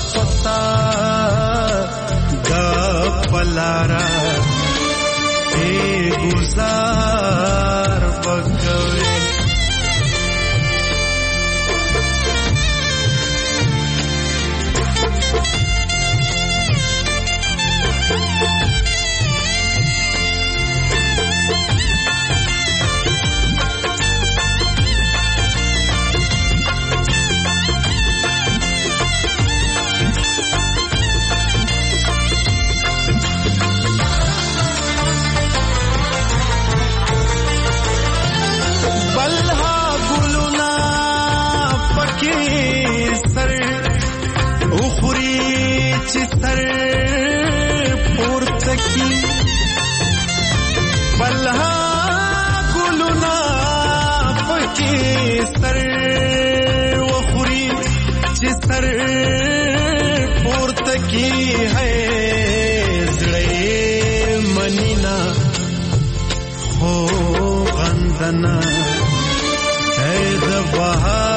پتا دا پلارا اے گزار بکوي بلها گلونا پکی سر وخوری چی سر پورتکی ہے زڑے منینا خو غندنا ہے دبہا